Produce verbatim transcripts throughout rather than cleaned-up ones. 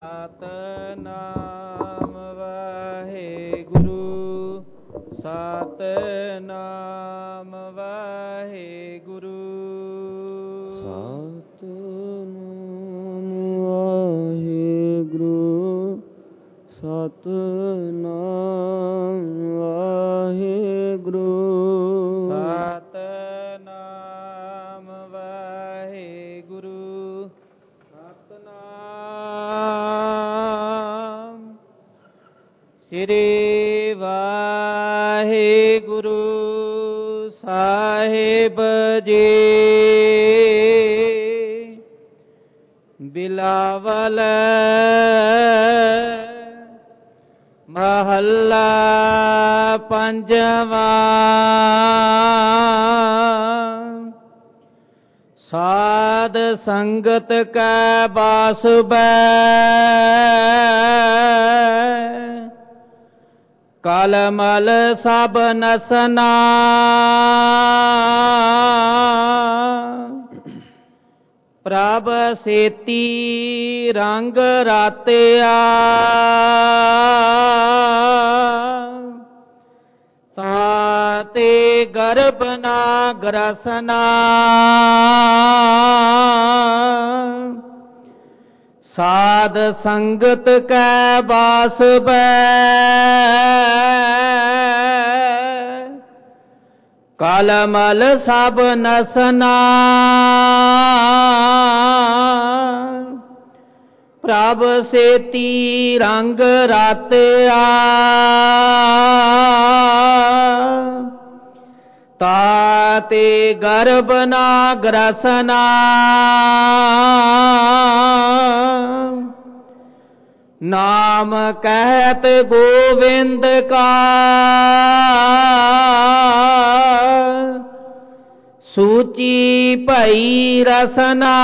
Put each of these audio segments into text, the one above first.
ਸਤਿਨਾਮ ਵਾਹਿਗੁਰੂ ਸਤਿਨਾਮ ਵਾਹਿਗੁਰੂ ਸਤਿਨਾਮ ਵਾਹਿਗੁਰੂ ਸਤਿਨਾਮ ਵਾਹਿਗੁਰੂ ਸਤਿਨਾਮ ਵਾਹਿਗੁਰੂ ਸਤਿਨਾਮ ਸ੍ਰੀ ਵਾਹਿਗੁਰੂ ਸਾਹਿਬ ਜੀ। ਬਿਲਾਵਲ ਮਹੱਲਾ ਪੰਜਵਾਂ। ਸਾਧ ਸੰਗਤ ਕੈ ਬਾਸੁਬੈ ਕਲਮਲ ਸਭ ਨਸਨਾ। ਪ੍ਰਭ ਸੇਤੀ ਰੰਗ ਰਾਤਿਆ ਤਾਤੇ ਗਰਭ ਨਾ ਗਰਸਨਾ। ਸਾਧ ਸੰਗਤ ਕੈ ਬਾਸੁਬੈ ਕਲਮਲ ਸਭ ਨਸਨਾ। ਪ੍ਰਭ ਸੇਤੀ ਰੰਗ ਰਾਤਿਆ ਤਾਤੇ ਗਰਭ ਨਾ ਗਰਸਨਾ। ਨਾਮ ਕਹਿਤ ਗੋਵਿੰਦ ਕਾ ਸੂਚੀ ਭਈ ਰਸਨਾ।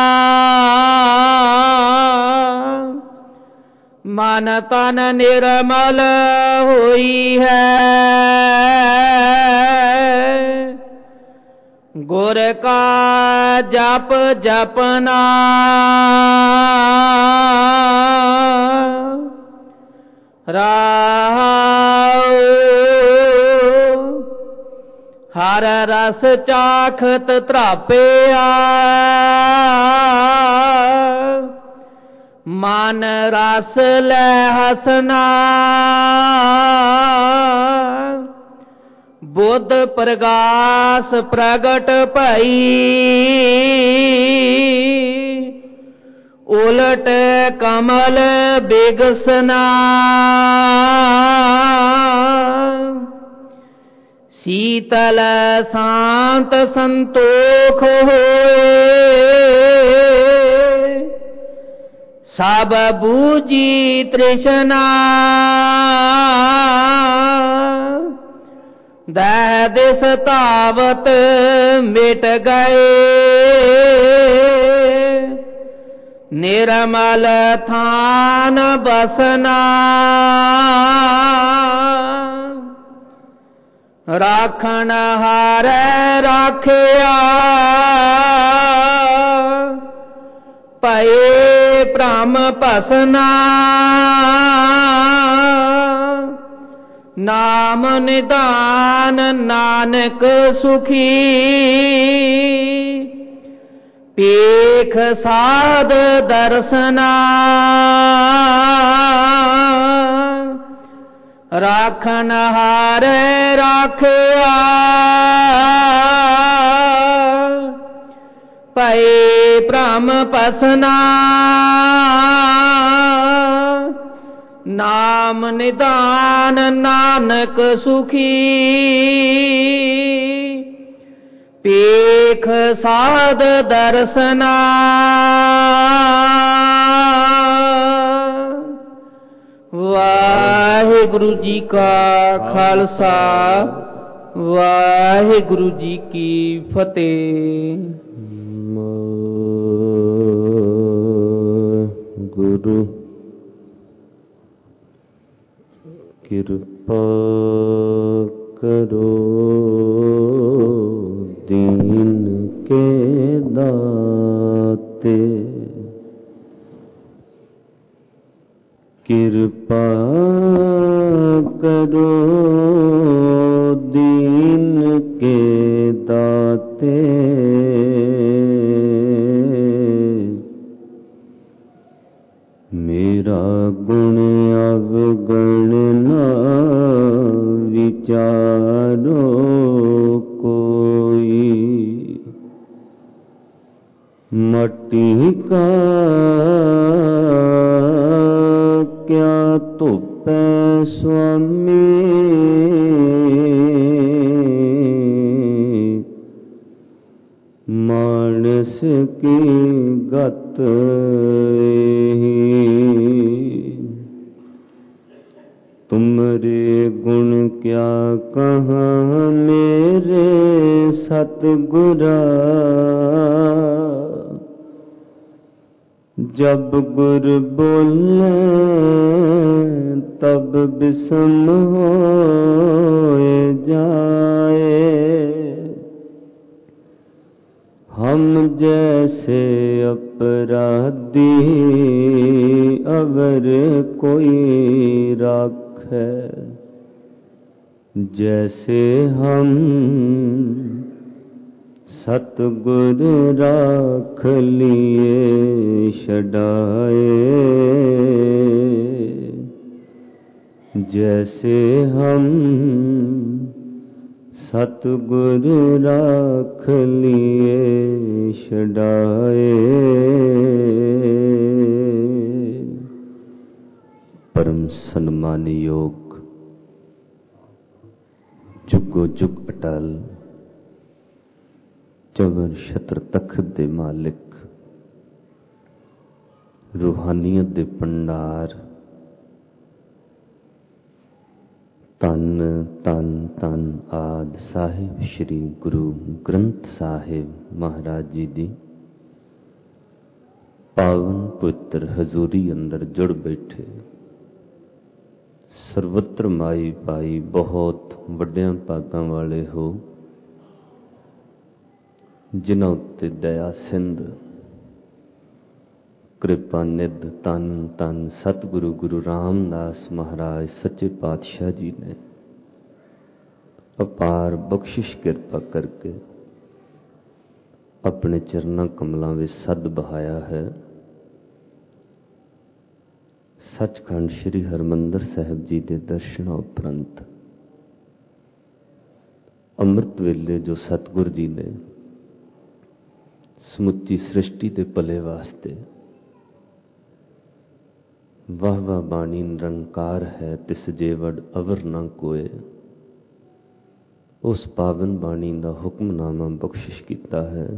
ਮਨ ਤਨ ਨਿਰਮਲ ਹੋਈ ਹੈ ਗੁਰ ਕਾ ਜਪ ਜਪਨਾ। ਰਾਉ ਹਰ ਰਸ ਚਾਖਤ ਤ੍ਰਾਪਿਆ ਮਨ ਰਸ ਲੈ ਹਸਨਾ। ਬੁੱਧ ਪ੍ਰਗਾਸ ਪ੍ਰਗਟ ਭਈ ਉਲਟ ਕਮਲ ਬਿਗਸਨਾ। ਸੀਤਲ ਸ਼ਾਂਤ ਸੰਤੋਖ ਹੋਏ ਸਭ ਬੂਝੀ ਤ੍ਰਿਸ਼ਨਾ। ਦਹਿ ਦਿਸ ਧਾਵਤ ਮਿਟ ਗਏ ਨਿਰਮਲ ਥਾਨ ਬਸਨਾ। ਰਾਖਣ ਹਾਰੈ ਰਾਖਿਆ ਭਏ ਭ੍ਰਮ ਭਸਨਾ। ਨਾਮ ਨਿਧਾਨ ਨਾਨਕ ਸੁਖੀ ਪੇਖ ਸਾਧ ਦਰਸਨਾ। ਰਾਖਣ ਹਾਰੈ ਰਾਖਿਆ ਭਏ ਭ੍ਰਮ ਭਸਨਾ। ਨਾਮ ਨਿਧਾਨ ਨਾਨਕ ਸੁਖੀ ਪੇਖ ਸਾਧ ਦਰਸਨਾ। ਵਾਹਿਗੁਰੂ ਜੀ ਕਾ ਖਾਲਸਾ ਵਾਹਿਗੁਰੂ ਜੀ ਕੀ ਫਤਿਹ। ਗੁਰੂ ਕਿਰਪਾ ਕਰੋ ਦੀਨ ਕੇ ਦਾਤੇ कृपा करो दीन के दाते, मेरा गुण अवगण न विचारो कोई। मट्टी का क्या तुपै स्वामी, मानस की गत ही। तुमरे गुण क्या कहाँ मेरे सतगुरा, जब गुर बोले तब बिसम होए जाए। हम जैसे अपराधी अवर कोई राखे, जैसे हम सतगुर राख लिए छड़ाए। जैसे हम सतगुर राख लिए छड़ाए। परम सन्मान योग जुगो जुग अटल चवन छत्र तखत दे मालिक, रूहानियत दे भंडार, तन तन तन आद साहिब श्री गुरु ग्रंथ साहिब महाराज जी दी पावन पुत्र हजूरी अंदर जुड़ बैठे सर्वत्र माई पाई बहुत वड्डियां भागां वाले हो, जिन्हां उत्ते दया सिंध कृपा निध तन तन सतगुरु गुरु रामदास महाराज सच्चे पातशाह जी ने अपार बख्शिश कृपा करके अपने चरणों कमलों में सद बहाया है। सचखंड श्री हरमंदर साहिब जी के दर्शनों उपरंत अमृत वेले जो सतगुर जी ने समुची सृष्टि के भले वास्ते वाह वाह बाणी निरंकार है तिस जेवड़ अवर न कोय, उस पावन बाणी का हुक्मनामा बख्शिश किया है।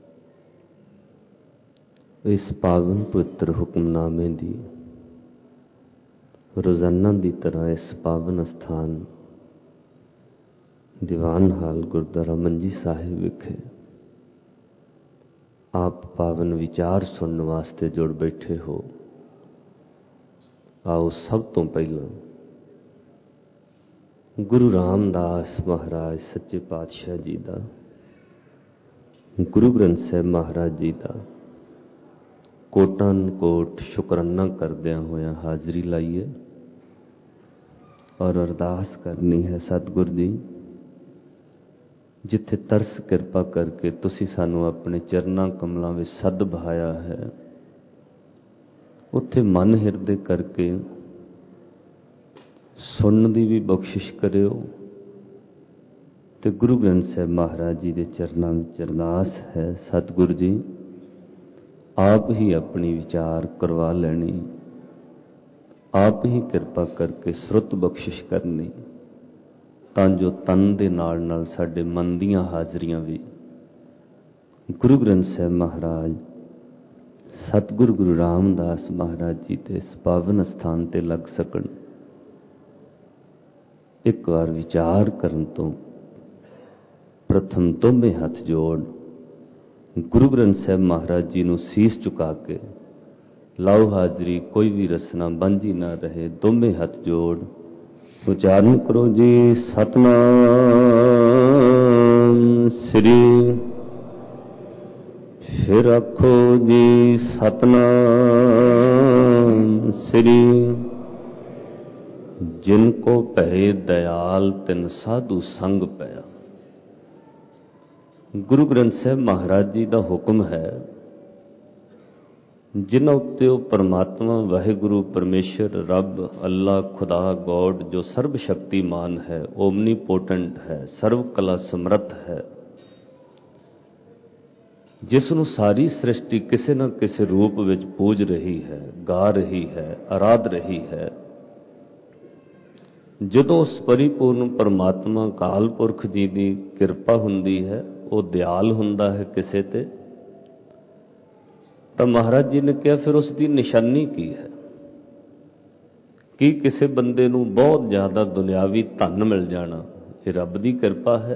इस पावन पवित्र हुक्मनामे की रोजाना की तरह इस पावन स्थान दीवान हाल गुरुद्वारा मंजी साहिब विखे आप पावन विचार सुनने वास्ते जुड़ बैठे हो। आओ सब तो पहला गुरु रामदास महाराज सच्चे पातशाह जी का, गुरु ग्रंथ साहिब महाराज जी का कोटान कोट शुकराना करदिया होया हाजरी लाइए और अरदास करनी है। सतगुर जी जिथे तरस कृपा करके तुसी सानू अपने चरना कमलों में सद बहाया है, उत्थे मन हिरदे करके सुनने की भी बख्शिश करियो ते गुरु ग्रंथ साहिब महाराज जी के चरणों में अरदास है। सतगुरु जी आप ही अपनी विचार करवा लेनी, आप ही कृपा करके श्रुत बख्शिश करनी, तां जो तन दे नाल नाल साडे मन दीयां हाजरियां भी गुरु ग्रंथ साहिब महाराज सतगुरु गुरु रामदास महाराज जी के इस पावन स्थान ते लग सकन। एक बार विचार करन तो प्रथम दोवें हथ जोड़ गुरु ग्रंथ साहिब महाराज जी नूं सीस झुका के लाओ हाजरी, कोई भी रसना बांझी ना रहे। दोवें हथ जोड़ उचारण करो जी सतनाम श्री, फिर आखो जी सतनाम श्री। जिन को भय दयाल तिन साधु संग पया। गुरु ग्रंथ साहिब महाराज जी का हुक्म है, जिन्हों उत्ते परमात्मा वाहिगुरु परमेश्वर रब अल्लाह खुदा गॉड जो सर्व शक्तिमान है, ओमनीपोटेंट है, सर्व कला समर्थ है, जिसनों सारी सृष्टि किसी न किसी रूप विच पूज रही है, गा रही है, आराध रही है। जदों उस परिपूर्ण परमात्मा काल पुरख जी की किरपा हुंदी है, वो दयाल हुंदा है किसे ते, तो महाराज जी ने कहा फिर उसकी निशानी की है कि किसी बंदे नूं बहुत ज्यादा दुनियावी धन मिल जाना, ये रब की किरपा है,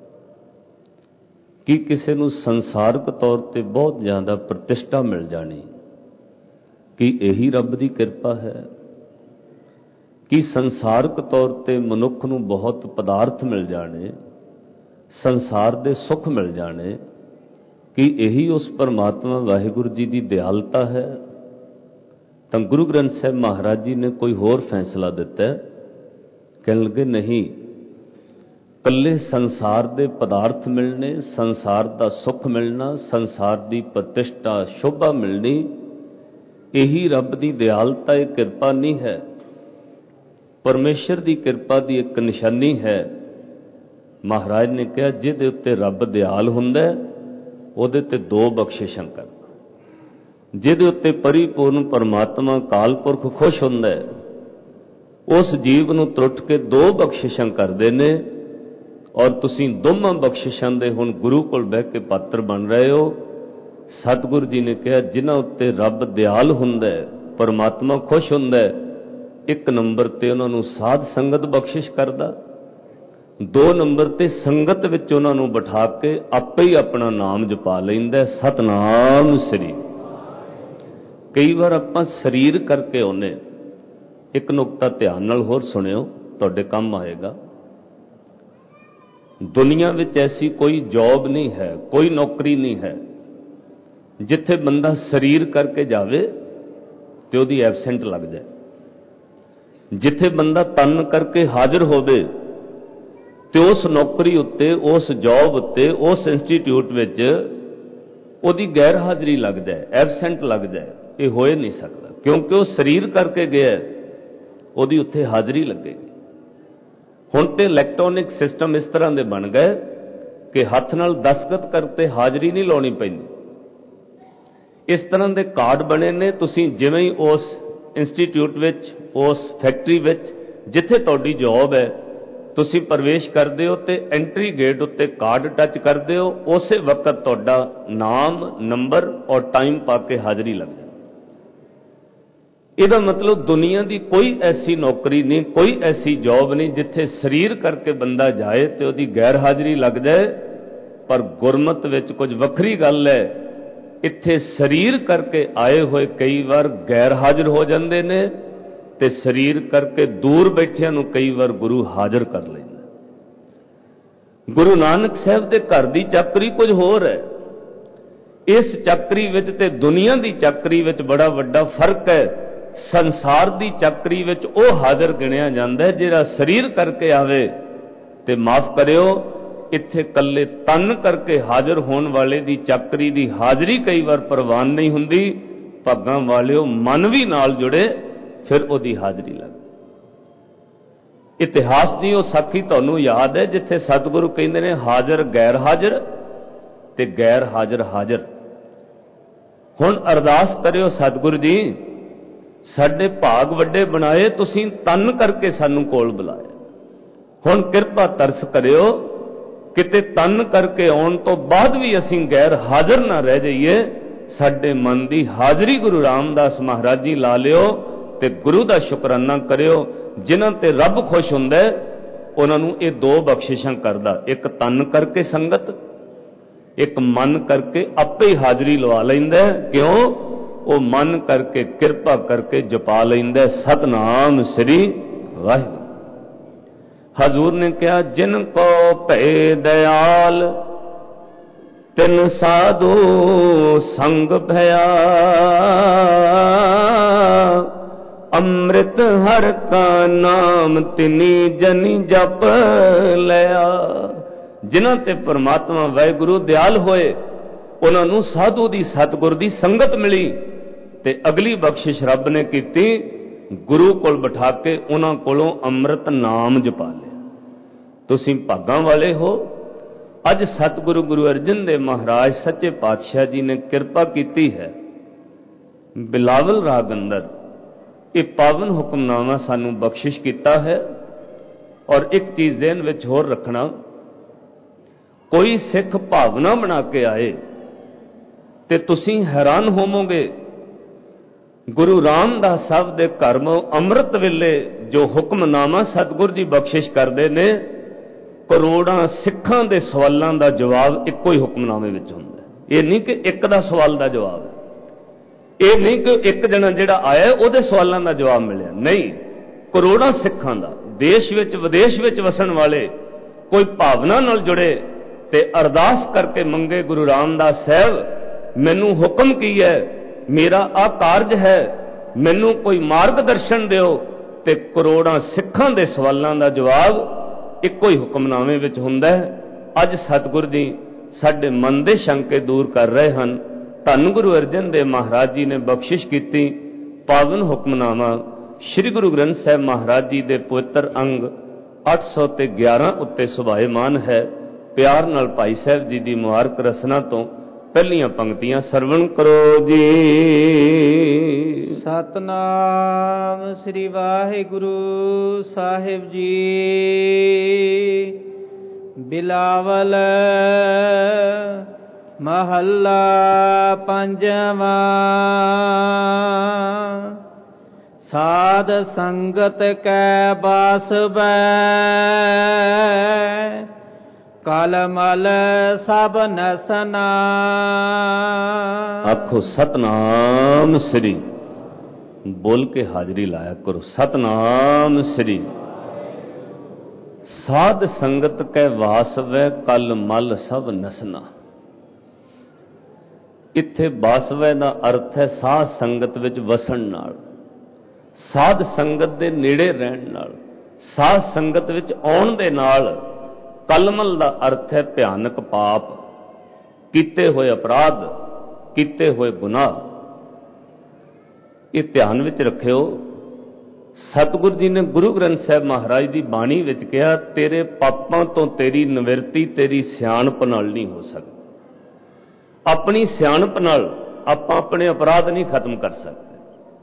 कि किसी नूं संसारक तौर पर बहुत ज्यादा प्रतिष्ठा मिल जानी, कि यही रब की किरपा है, कि संसारक तौर पर मनुख नूं बहुत पदार्थ मिल जाने, संसार दे सुख मिल जाने, कि यही उस परमात्मा वाहिगुरु जी की दयालता है। तो गुरु ग्रंथ साहिब महाराज जी ने कोई होर फैसला दिता है, कहने लगे नहीं, कल्ले संसार दे पदार्थ मिलने, संसार का सुख मिलना, संसार की प्रतिष्ठा शोभा मिलनी, यही रब की दयालता है, किरपा नहीं है। परमेश्वर की किरपा की एक निशानी है। महाराज ने कहा जिहदे उत्ते रब दयाल हुंदा उहदे ते दो बख्शिशां करदा, जिहदे उत्ते परिपूर्ण परमात्मा काल पुरख खुश हुंदा उस जीव नूं त्रुट के दो बख्शिशां करदे ने। और तुसीं दोवां बख्शिशां दे हुण गुरु कोल बह के पात्र बन रहे हो। सतगुरु जी ने कहा जिन्हां उत्ते रब दयाल हुंदा परमात्मा खुश हुंदा, एक नंबर ते उन्हां नूं साध संगत बख्शिश करदा, दो नंबर ते संगत विच उन्हां नूं बिठा के आपे ही अपना नाम जपा लैंदा, सतनाम श्री। कई बार आपां शरीर करके आउने, एक नुकता ध्यान नाल होर सुनियो, तुहाडे काम आएगा। दुनिया विच ऐसी कोई जॉब नहीं है, कोई नौकरी नहीं है जिथे बंदा शरीर करके जावे ते उहदी एबसेंट लग जाए, जिथे बंदा तन करके हाजिर होवे ते उस नौकरी उत्ते, उस जॉब उत्ते, उस इंस्टीट्यूट विच उहदी गैर हाजिरी लग जाए, एबसेंट लग जाए। ये हो नहीं सकता, क्योंकि वह शरीर करके गया, उहदी उत्थे हाजिरी लगेगी। हुण ते इलैक्ट्रॉनिक सिस्टम इस तरह के बन गए कि हथ नाल दस्तखत करते हाजिरी नहीं लाउणी पैंदी। इस तरह के कार्ड बने ने, तुसीं जिवें ही उस इंस्टीट्यूट विच, उस फैक्ट्री विच जिथे तुहाडी जॉब है, तुसीं प्रवेश करते हो तो एंट्री गेट उत्ते कार्ड टच करते हो, उस वक्त तुहाडा नाम, नंबर और टाइम पा के हाजिरी लग जाए। इसका मतलब दुनिया की कोई ऐसी नौकरी नहीं, कोई ऐसी जॉब नहीं जिथे शरीर करके बंदा जाए तो उसकी गैर हाजिरी लग जाए। पर गुरमत विच कुछ वखरी गल है, इत्थे शरीर करके आए हुए कई बार गैर हाजिर हो जाते हैं, ते शरीर करके दूर बैठिया नूं कई बार गुरु हाजिर कर लेंदा। गुरु नानक साहब के घर की चाकरी कुछ होर है, इस चाकरी विच ते दुनिया की चाकरी विच बड़ा वड्डा फर्क है। संसार की चाकरी विच वो हाजिर गिणिया जाता है जिहड़ा शरीर करके आवे, ते माफ करियो इत्थे कल्ले तन करके हाजिर होने वाले की चाकरी की हाजिरी कई बार प्रवान नहीं हुंदी, भागां वालिओ मन भी नाल जुड़े फिर उहदी हाजिरी लग। इतिहास की वो साखी तुहानूं याद है जिथे सतगुरु कहंदे ने हाजिर गैर हाजिर ते गैर हाजिर हाजिर। हुण अरदास करियो सतगुरु जी साडे भाग वड्डे बनाए, तुसीं तन करके सानूं कोल बुलाया। हुण किरपा तरस करियो किते तन करके आउण तो बाद भी असीं गैर हाजिर ना रह जाइए। साडे मन की हाजिरी गुरु रामदास महाराज जी ला लियो ते गुरु का शुकराना करियो। जिन्हां ते रब खुश हुंदा उन्हां नूं ये दो बख्शिशां करदा, एक तन करके संगत, एक मन करके आपे ही हाजिरी लवा लैंदा। क्यों? वो मन करके किरपा करके जपा लैंदा सतनाम श्री वाहिगुरू। हजूर ने कहा जिन को भय दयाल तिन साधु संग भया, ਅੰਮ੍ਰਿਤ ਹਰ ਕਾ ਨਾਮ ਤਿਨੀ ਜਨੀ ਜਪ ਲਿਆ। ਜਿਨ੍ਹਾਂ ਤੇ ਪਰਮਾਤਮਾ ਵਾਹਿਗੁਰੂ ਦਿਆਲ ਹੋਏ, ਉਹਨਾਂ ਨੂੰ ਸਾਧੂ ਦੀ ਸਤਿਗੁਰ ਦੀ ਸੰਗਤ ਮਿਲੀ ਤੇ ਅਗਲੀ ਬਖਸ਼ਿਸ਼ ਰੱਬ ਨੇ ਕੀਤੀ, ਗੁਰੂ ਕੋਲ ਬਿਠਾ ਕੇ ਉਹਨਾਂ ਕੋਲੋਂ ਅੰਮ੍ਰਿਤ ਨਾਮ ਜਪਾ ਲਿਆ। ਤੁਸੀਂ ਭਾਗਾਂ ਵਾਲੇ ਹੋ। ਅੱਜ ਸਤਿਗੁਰੂ ਗੁਰੂ ਅਰਜਨ ਦੇਵ ਮਹਾਰਾਜ ਸੱਚੇ ਪਾਤਸ਼ਾਹ ਜੀ ਨੇ ਕਿਰਪਾ ਕੀਤੀ ਹੈ। ਬਿਲਾਵਲ ਰਾਗ ਅੰਦਰ ਇਹ ਪਾਵਨ ਹੁਕਮਨਾਮਾ ਸਾਨੂੰ ਬਖਸ਼ਿਸ਼ ਕੀਤਾ ਹੈ। ਔਰ ਇੱਕ ਚੀਜ਼ ਜ਼ਿਹਨ ਵਿੱਚ ਹੋਰ ਰੱਖਣਾ, ਕੋਈ ਸਿੱਖ ਭਾਵਨਾ ਬਣਾ ਕੇ ਆਏ ਤੇ ਤੁਸੀਂ ਹੈਰਾਨ ਹੋਵੋਗੇ, ਗੁਰੂ ਰਾਮਦਾਸ ਸਾਹਿਬ ਦੇ ਘਰ ਮੋਂ ਅੰਮ੍ਰਿਤ ਵੇਲੇ ਜੋ ਹੁਕਮਨਾਮਾ ਸਤਿਗੁਰ ਜੀ ਬਖਸ਼ਿਸ਼ ਕਰਦੇ ਨੇ, ਕਰੋੜਾਂ ਸਿੱਖਾਂ ਦੇ ਸਵਾਲਾਂ ਦਾ ਜਵਾਬ ਇੱਕੋ ਹੀ ਹੁਕਮਨਾਮੇ ਵਿੱਚ ਹੁੰਦਾ। ਇਹ ਨਹੀਂ ਕਿ ਇੱਕ ਦਾ ਸਵਾਲ ਦਾ ਜਵਾਬ ਹੈ, ਇਹ ਨਹੀਂ ਕਿ ਇੱਕ ਜਣਾ ਜਿਹੜਾ ਆਇਆ ਉਹਦੇ ਸਵਾਲਾਂ ਦਾ ਜਵਾਬ ਮਿਲਿਆ, ਨਹੀਂ, ਕਰੋੜਾਂ ਸਿੱਖਾਂ ਦਾ, ਦੇਸ਼ ਵਿੱਚ ਵਿਦੇਸ਼ ਵਿੱਚ ਵਸਣ ਵਾਲੇ ਕੋਈ ਭਾਵਨਾ ਨਾਲ ਜੁੜੇ ਤੇ ਅਰਦਾਸ ਕਰਕੇ ਮੰਗੇ, ਗੁਰੂ ਰਾਮਦਾਸ ਸਾਹਿਬ ਮੈਨੂੰ ਹੁਕਮ ਕੀ ਹੈ, ਮੇਰਾ ਆਹ ਕਾਰਜ ਹੈ, ਮੈਨੂੰ ਕੋਈ ਮਾਰਗਦਰਸ਼ਨ ਦਿਓ। ਤੇ ਕਰੋੜਾਂ ਸਿੱਖਾਂ ਦੇ ਸਵਾਲਾਂ ਦਾ ਜਵਾਬ ਇੱਕੋ ਹੀ ਹੁਕਮਨਾਮੇ ਵਿੱਚ ਹੁੰਦਾ ਹੈ। ਅੱਜ ਸਤਿਗੁਰ ਜੀ ਸਾਡੇ ਮਨ ਦੇ ਸ਼ੰਕੇ ਦੂਰ ਕਰ ਰਹੇ ਹਨ। ਧੰਨ ਗੁਰੂ ਅਰਜਨ ਦੇਵ ਮਹਾਰਾਜ ਜੀ ਨੇ ਬਖਸ਼ਿਸ਼ ਕੀਤੀ ਪਾਵਨ ਹੁਕਮਨਾਮਾ ਸ੍ਰੀ ਗੁਰੂ ਗ੍ਰੰਥ ਸਾਹਿਬ ਮਹਾਰਾਜ ਜੀ ਦੇ ਪਵਿੱਤਰ ਅੰਗ ਅੱਠ ਸੌ ਤੇ ਗਿਆਰਾਂ ਉੱਤੇ ਸੁਭਾਏਮਾਨ ਹੈ। ਪਿਆਰ ਨਾਲ ਭਾਈ ਸਾਹਿਬ ਜੀ ਦੀ ਮੁਬਾਰਕ ਰਸਨਾ ਤੋਂ ਪਹਿਲੀਆਂ ਪੰਕਤੀਆਂ ਸਰਵਣ ਕਰੋ ਜੀ। ਸਤਨਾਮ ਸ੍ਰੀ ਵਾਹਿਗੁਰੂ ਸਾਹਿਬ ਜੀ। ਬਿਲਾਵਲ ਮਹੱਲਾ ਪੰਜਵਾਂ। ਸਾਧ ਸੰਗਤ ਕੈ ਬਾਸਵੈ ਕਲਮਲ ਸਭ ਨਸਨਾ। ਆਖੋ ਸਤਨਾਮ ਸ੍ਰੀ, ਬੋਲ ਕੇ ਹਾਜ਼ਰੀ ਲਾਇਆ ਕਰੋ, ਸਤਨਾਮ ਸ੍ਰੀ। ਸਾਧ ਸੰਗਤ ਕੈ ਵਾਸਵੈ ਕਲ ਮਲ ਸਭ ਨਸਨਾ। ਇੱਥੇ ਬਾਸਵੈ ਦਾ ਅਰਥ ਹੈ ਸਾਧ ਸੰਗਤ ਵਿੱਚ ਵਸਣ ਨਾਲ, ਸਾਧ ਸੰਗਤ ਦੇ ਨੇੜੇ ਰਹਿਣ ਨਾਲ, ਸਾਧ ਸੰਗਤ ਵਿੱਚ ਆਉਣ ਦੇ ਨਾਲ। ਕਲਮਲ ਦਾ ਅਰਥ ਹੈ ਭਿਆਨਕ ਪਾਪ, ਕੀਤੇ ਹੋਏ ਅਪਰਾਧ, ਕੀਤੇ ਹੋਏ ਗੁਨਾਹ। ਇਹ ਧਿਆਨ ਵਿੱਚ ਰੱਖਿਓ। ਸਤਿਗੁਰੂ ਜੀ ਨੇ ਗੁਰੂ ਗ੍ਰੰਥ ਸਾਹਿਬ ਮਹਾਰਾਜ ਦੀ ਬਾਣੀ ਵਿੱਚ ਕਿਹਾ, ਤੇਰੇ ਪਾਪਾਂ ਤੋਂ ਤੇਰੀ ਨਿਵਰਤੀ ਤੇਰੀ ਸਿਆਣਪ ਨਾਲ ਨਹੀਂ ਹੋ ਸਕਦੀ। ਆਪਣੀ ਸਿਆਣਪ ਨਾਲ ਆਪਾਂ ਆਪਣੇ ਅਪਰਾਧ ਨਹੀਂ ਖਤਮ ਕਰ ਸਕਦੇ।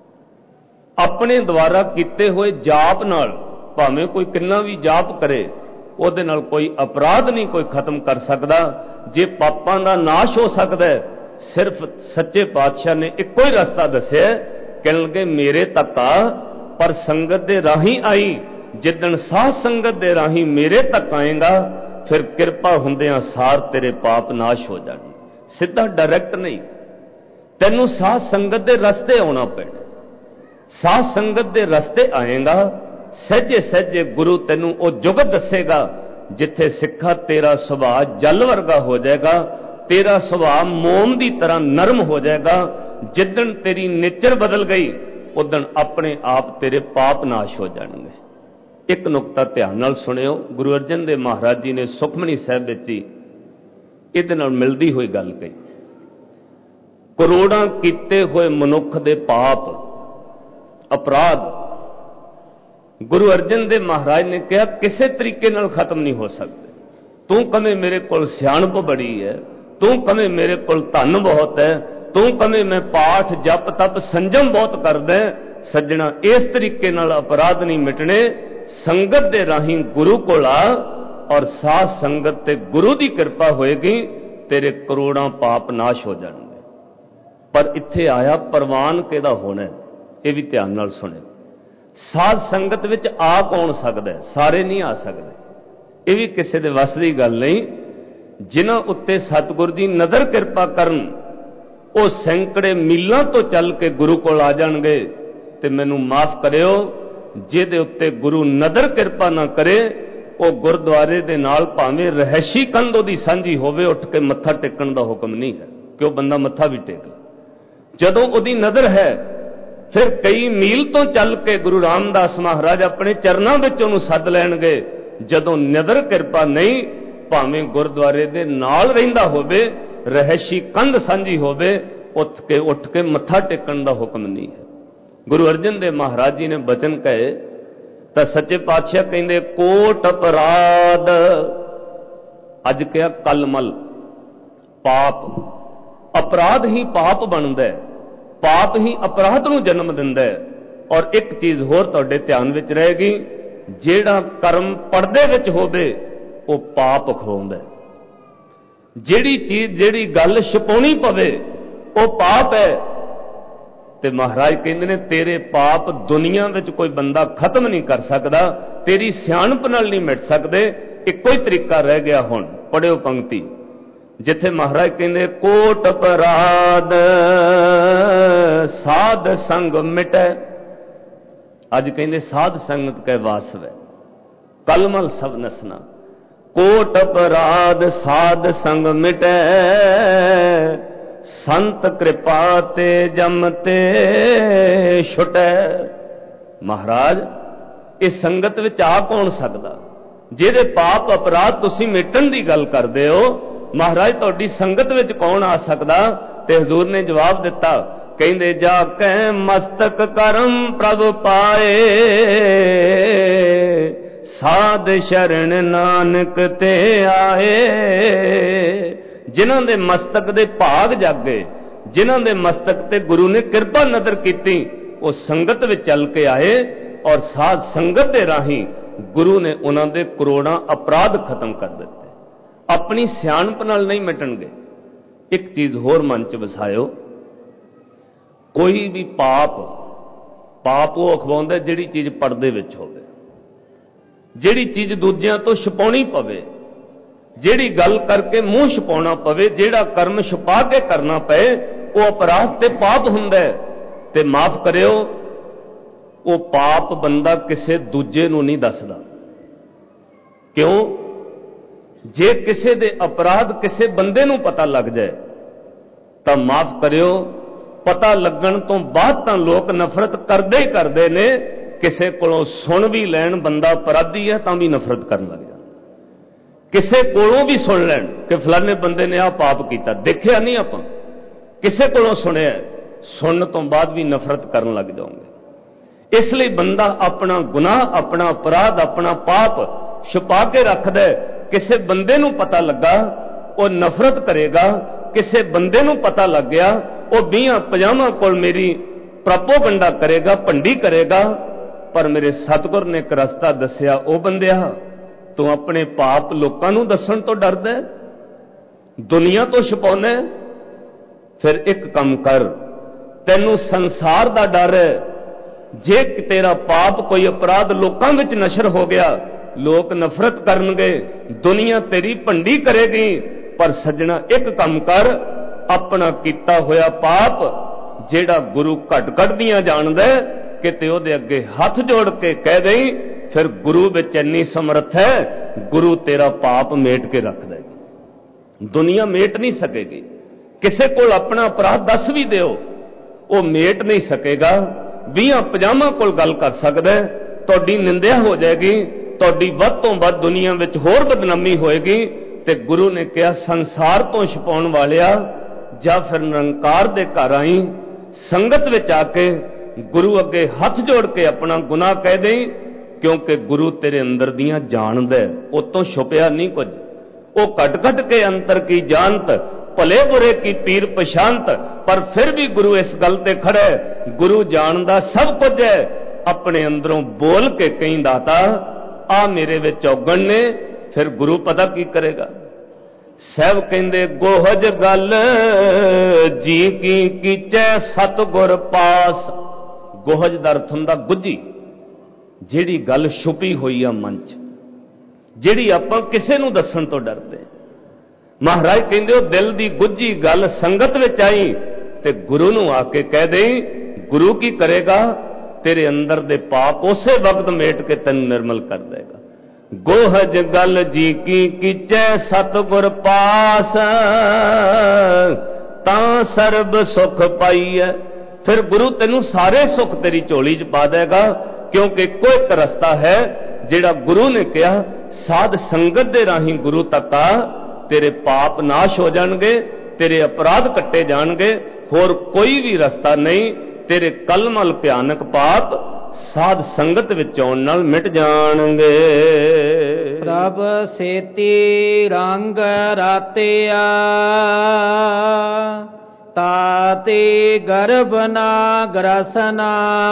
ਆਪਣੇ ਦੁਆਰਾ ਕੀਤੇ ਹੋਏ ਜਾਪ ਨਾਲ, ਭਾਵੇਂ ਕੋਈ ਕਿੰਨਾ ਵੀ ਜਾਪ ਕਰੇ, ਉਹਦੇ ਨਾਲ ਕੋਈ ਅਪਰਾਧ ਨਹੀਂ ਕੋਈ ਖਤਮ ਕਰ ਸਕਦਾ। ਜੇ ਪਾਪਾਂ ਦਾ ਨਾਸ਼ ਹੋ ਸਕਦਾ, ਸਿਰਫ ਸੱਚੇ ਪਾਤਸ਼ਾਹ ਨੇ ਇੱਕੋ ਹੀ ਰਸਤਾ ਦੱਸਿਆ, ਕਹਿਣ ਲੱਗੇ ਮੇਰੇ ਤੱਕ ਆ, ਪਰ ਸੰਗਤ ਦੇ ਰਾਹੀਂ ਆਈ। ਜਿੱਦਣ ਸਾਧ ਸੰਗਤ ਦੇ ਰਾਹੀਂ ਮੇਰੇ ਤੱਕ ਆਏਗਾ, ਫਿਰ ਕਿਰਪਾ ਹੁੰਦਿਆਂ ਸਾਰ ਤੇਰੇ ਪਾਪ ਨਾਸ਼ ਹੋ ਜਾਣਗੇ। ਸਿੱਧਾ ਡਾਇਰੈਕਟ ਨਹੀਂ, ਤੈਨੂੰ ਸਾਧ ਸੰਗਤ ਦੇ ਰਸਤੇ ਆਉਣਾ ਪੈਣਾ। ਸਾਧ ਸੰਗਤ ਦੇ ਰਸਤੇ ਆਏਗਾ, ਸਹਿਜੇ ਸਹਿਜੇ ਗੁਰੂ ਤੈਨੂੰ ਉਹ ਜੁਗਤ ਦੱਸੇਗਾ ਜਿੱਥੇ ਸਿੱਖਾ ਤੇਰਾ ਸੁਭਾਅ ਜਲ ਵਰਗਾ ਹੋ ਜਾਏਗਾ, ਤੇਰਾ ਸੁਭਾਅ ਮੋਮ ਦੀ ਤਰ੍ਹਾਂ ਨਰਮ ਹੋ ਜਾਏਗਾ। ਜਿੱਦਣ ਤੇਰੀ ਨੇਚਰ ਬਦਲ ਗਈ, ਉਦਣ ਆਪਣੇ ਆਪ ਤੇਰੇ ਪਾਪ ਨਾਸ਼ ਹੋ ਜਾਣਗੇ। ਇੱਕ ਨੁਕਤਾ ਧਿਆਨ ਨਾਲ ਸੁਣਿਓ, ਗੁਰੂ ਅਰਜਨ ਦੇਵ ਮਹਾਰਾਜ ਜੀ ਨੇ ਸੁਖਮਨੀ ਸਾਹਿਬ ਵਿੱਚ ਹੀ ਇਹਦੇ ਨਾਲ ਮਿਲਦੀ ਹੋਈ ਗੱਲ ਕਹੀ। ਕਰੋੜਾਂ ਕੀਤੇ ਹੋਏ ਮਨੁੱਖ ਦੇ ਪਾਪ ਅਪਰਾਧ ਗੁਰੂ ਅਰਜਨ ਦੇਵ ਮਹਾਰਾਜ ਨੇ ਕਿਹਾ ਕਿਸੇ ਤਰੀਕੇ ਨਾਲ ਖਤਮ ਨਹੀਂ ਹੋ ਸਕਦੇ। ਤੂੰ ਕਵੇਂ ਮੇਰੇ ਕੋਲ ਸਿਆਣਪ ਬੜੀ ਹੈ, ਤੂੰ ਕਵੇਂ ਮੇਰੇ ਕੋਲ ਧਨ ਬਹੁਤ ਹੈ, ਤੂੰ ਕਵੇਂ ਮੈਂ ਪਾਠ ਜਪ ਤਪ ਸੰਜਮ ਬਹੁਤ ਕਰਦਾ। ਸੱਜਣਾ, ਇਸ ਤਰੀਕੇ ਨਾਲ ਅਪਰਾਧ ਨਹੀਂ ਮਿਟਣੇ। ਸੰਗਤ ਦੇ ਰਾਹੀਂ ਗੁਰੂ ਕੋਲ ਆ, ਔਰ ਸਾਧ ਸੰਗਤ ਤੇ ਗੁਰੂ ਦੀ ਕਿਰਪਾ ਹੋਏਗੀ, ਤੇਰੇ ਕਰੋੜਾਂ ਪਾਪ ਨਾਸ਼ ਹੋ ਜਾਣਗੇ। ਪਰ ਇੱਥੇ ਆਇਆ ਪ੍ਰਵਾਨ ਕਿਹਦਾ ਹੋਣਾ, ਇਹ ਵੀ ਧਿਆਨ ਨਾਲ ਸੁਣਿਓ। ਸਾਧ ਸੰਗਤ ਵਿੱਚ ਆ ਕੌਣ ਸਕਦਾ? ਸਾਰੇ ਨਹੀਂ ਆ ਸਕਦੇ। ਇਹ ਵੀ ਕਿਸੇ ਦੇ ਵੱਸ ਦੀ ਗੱਲ ਨਹੀਂ। ਜਿਨ੍ਹਾਂ ਉੱਤੇ ਸਤਿਗੁਰ ਜੀ ਨਦਰ ਕਿਰਪਾ ਕਰਨ, ਉਹ ਸੈਂਕੜੇ ਮੀਲਾਂ ਤੋਂ ਚੱਲ ਕੇ ਗੁਰੂ ਕੋਲ ਆ ਜਾਣਗੇ। ਤੇ ਮੈਨੂੰ ਮਾਫ ਕਰਿਓ, ਜਿਹਦੇ ਉੱਤੇ ਗੁਰੂ ਨਦਰ ਕਿਰਪਾ ਨਾ ਕਰੇ, ਉਹ ਗੁਰਦੁਆਰੇ ਦੇ ਨਾਲ ਭਾਵੇਂ ਰਹਿਸ਼ੀ ਕੰਧ ਉਹਦੀ ਸਾਂਝੀ ਹੋਵੇ, ਉੱਠ ਕੇ ਮੱਥਾ ਟੇਕਣ ਦਾ ਹੁਕਮ ਨਹੀਂ ਹੈ ਕਿ ਉਹ ਬੰਦਾ ਮੱਥਾ ਵੀ ਟੇਕ। ਜਦੋਂ ਉਹਦੀ ਨਦਰ ਹੈ, फिर कई मील तो चल के गुरु रामदास महाराज अपने चरणों में उन्होंने सद लैणगे। जदों नदर किरपा नहीं, भावें गुरुद्वारे दे नाल रहिंदा होवे, रहशी कंध सांझी होवे, उठ के उठ के मत्था टेकण दा हुक्म नहीं है। गुरु अर्जन देव महाराज जी ने बचन कहे तो सच्चे पातशाह कहंदे कोट अपराध, अज क्या कलमल पाप, अपराध ही पाप बनता है, पाप ही अपराध नूं जन्म दिंदा है। और एक चीज होर तुहाडे ध्यान विच रहेगी, जेड़ा कर्म पड़दे विच होवे वो पाप खवाउंदा है। जेड़ी चीज जेड़ी गल छुपाउणी पवे वो पाप है। ते महाराज कहंदे ने तेरे पाप दुनिया विच कोई बंदा खत्म नहीं कर सकदा, तेरी सियाणप नाल नहीं मिट सकदे। इक्को ही तरीका रह गया हुण, पढ़ियो पंक्ति जिथे महाराज कहंदे कोट अपराध साध संग मिटै। अज कहंदे साध संगत कै वासव है, कलमल सब नसना। कोट अपराध साध संग मिटै, संत कृपा ते जमते छुटै। महाराज इस संगत विच आ कौन सकदा, जिहदे पाप अपराध तुसीं मिटण दी गल करदे हो, महाराज तुहाडी संगत विच कौन आ सकदा। ते हजूर ने जवाब दिता, कहंदे जाकै मस्तक करम प्रभ पाए, साध शरण नानक ते आए। जिन्हां दे मस्तक दे भाग जागे, जिन्हां दे मस्तक ते गुरु ने कृपा नदर कीती, वो संगत विच चल के आए और साध संगत दे राही गुरु ने उन्हां दे करोड़ां अपराध खत्म कर दिते। अपनी सियाणप नाल नहीं मिटणगे। एक चीज होर मन च वसायो, कोई भी पाप पाप वो अखवाउंदा जिहड़ी चीज पर्दे विच होवे, जिहड़ी चीज दूजियां तो छुपाउणी पवे, जिहड़ी गल करके मूँह छुपाउणा पवे, जिहड़ा कर्म छुपा के करना पए, वो अपराध ते पाप हुंदा है। ते माफ करियो, वो पाप बंदा किसे दूजे नूं नहीं दसदा। क्यों? जे किसे दे अपराध किसे बंदे नूं पता लग जाए तो माफ करियो, पता लगन तो बाद तां लोग नफरत करदे ही करदे ने। किसे कोलों सुन भी लैण बंदा अपराधी है तां भी नफरत करन लग जांदा। किसे कोलों भी सुन लैण कि फलाने बंदे ने आ पाप कीता, देखिया नहीं आपां, किसे कोलों सुनिया, सुनने तो बाद भी नफरत करन लग जाओगे। इसलिए बंदा अपना गुनाह, अपना अपराध, अपना पाप छुपा के रखदा है। किसे बंदे नूं पता लगा वो नफरत करेगा, किसे बंदे नूं पता लग गया वो बीआं पजामा कोल मेरी प्रोपोगंडा करेगा, भंडी करेगा। पर मेरे सतगुर ने एक रस्ता दसिया, ओ बंदिया तू अपने पाप लोकां नूं दसण तो डरदा है, दुनिया तो छुपाउंदा है। फिर एक काम कर, तैनूं संसार दा डर है। जे तेरा पाप कोई अपराध लोकां विच नशर हो गया, लोग नफरत करनगे, दुनिया तेरी भंडी करेगी। पर सजना एक काम कर, अपना कीता होया पाप जेड़ा गुरु घट घट दियां जानदा है, किते ओहदे अगे हाथ जोड़ के कह दई, फिर गुरु विच इन्नी समर्थ है, गुरु तेरा पाप मेट के रख देगा। दुनिया मेट नहीं सकेगी। किसे कोल अपना अपराध दस भी दिओ, वो मेट नहीं सकेगा। बीआं पजामा कोल गल कर सकदा है, तुहाडी निंदिया हो जाएगी, तुहाडी वध तो वध दुनिया विच होर बदनामी होएगी। ते गुरु ने कहा संसार तो छुपाउण वालिया, जा फिर निरंकार दे घर आई, संगत विच आके गुरु अगे हथ जोड़ के अपना गुनाह कह दे, क्योंकि गुरु तेरे अंदर दियां जानदा है, उतों छुपिया नहीं कुछ। वो घट घट के अंतर की जानत, भले बुरे की पीर पछानत। पर फिर भी गुरु इस गल ते खड़ा है, गुरु जानदा सब कुछ है। अपने अंदरों बोल के कहीं दाता आ मेरे विच औगण ने, फिर गुरु पता की करेगा। साहब कहंदे गोहज गल जी की कीचै सतगुर पास। गोहज दा अर्थ हुंदा गुझी, जिहड़ी गल छुपी हुई आ मन च, जिहड़ी आपां किसे नूं दस्सण तो डरदे। महाराज कहंदे दिल दी गुझी गल संगत विच आई ते गुरु नूं आके कह दे, गुरु की करेगा, तेरे अंदर दे पाप उसे वक्त मेट के तैनूं निर्मल कर देगा। गोहज गल जी की कीचै सतगुर पास, तां सर्ब सुख पाईए। फिर गुरु तेनू सारे सुख तेरी झोली च पा देगा, क्योंकि कोई एक रस्ता है जिहड़ा गुरु ने कहा साध संगत दे राही गुरु तक आ, तेरे पाप नाश हो जाणगे, तेरे अपराध कट्टे जाणगे, होर कोई भी रस्ता नहीं। तेरे कलमल भयानक पाप साध संगत विच आउण नाल मिट जाणगे। प्रभ सेती रंग रातिया ताते गर्भ ना ग्रसना।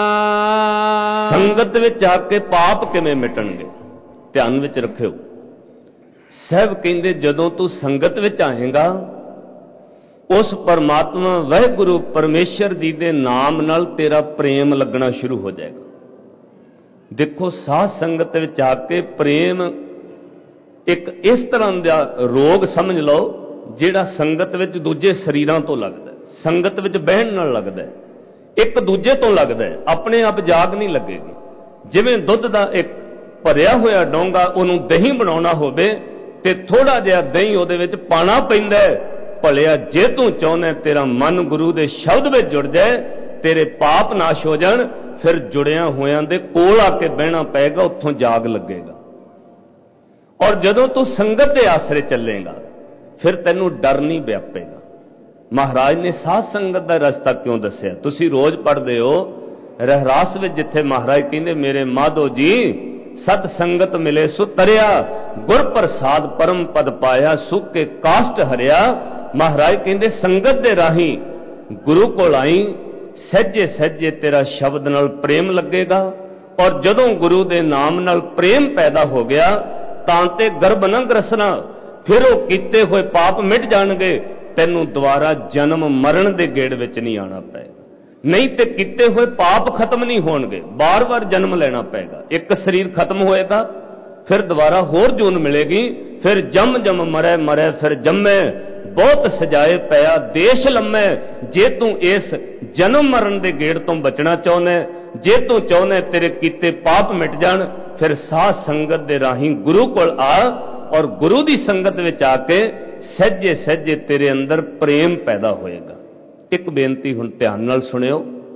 संगत विच आके पाप किवें मिटणगे, ध्यान विच रखियो। साहब कहंदे जदों तू संगत विच आएगा उस परमात्मा वाहिगुरु परमेश्वर जी दे नाम नाल तेरा प्रेम लगना शुरू हो जाएगा। देखो साध संगत विच आके प्रेम एक इस तरह का रोग समझ लो जिहड़ा संगत विच दूजे शरीरां तो लगदा, संगत विच बहन नाल लगदा, एक दूजे तो लगदा, अपने आप जाग नहीं लगेगी। जिवें दुध दा एक भरिया होया डोंगा उहनूं दही बनाउणा होवे ते थोड़ा जिहा दही उहदे विच पाना पैंदा है। भलिया जे तू चाहुंदा तेरा मन गुरु दे शब्द विच जुड़ जाए, तेरे पाप नाश हो जाण, फिर जुड़िया होयां दे कोल आके बहना पेगा, उत्थों जाग लगेगा। और जदों तू संगत दे आसरे चलेगा फिर तैनू डर नहीं व्यापेगा। महाराज ने साध संगत का रस्ता क्यों दसिया? तुसी रोज पढ़दे हो रहरास विच, जिथे महाराज कहंदे मेरे माधो जी सत संगत मिले सु तरिया, गुर प्रसाद परम पद पाया, सुख के काष्ट हरिया। महाराज कहंदे संगत दे राही गुरु कोल आई, सहजे सहजे तेरा शब्द नाल प्रेम लगेगा। और जदों गुरु दे नाम नाल प्रेम पैदा हो गया तां ते गर्भ न ग्रसना, फिर वो कीते हुए पाप मिट जाणगे, तैनू दोबारा जन्म मरण दे गेड़ विच नहीं आना पेगा। नहीं तो कीते हुए पाप खत्म नहीं होणगे, बार बार जन्म लेना पेगा। एक शरीर खत्म होएगा फिर दोबारा होर जून मिलेगी, फिर जम जम मरै मरै फिर जम्मै, बहुत सजाए पया देश लम्मै। जे तू इस जन्म मरण दे गेड़ तो बचना चाहुंदा, जे तू चाहुंदा तेरे कीते पाप मिट जाण, फिर साध संगत दे राही गुरु कोल आ, और गुरु दी संगत विच आके सहजे सहजे तेरे अंदर प्रेम पैदा होएगा। एक बेनती हुण ध्यान नाल सुनियो।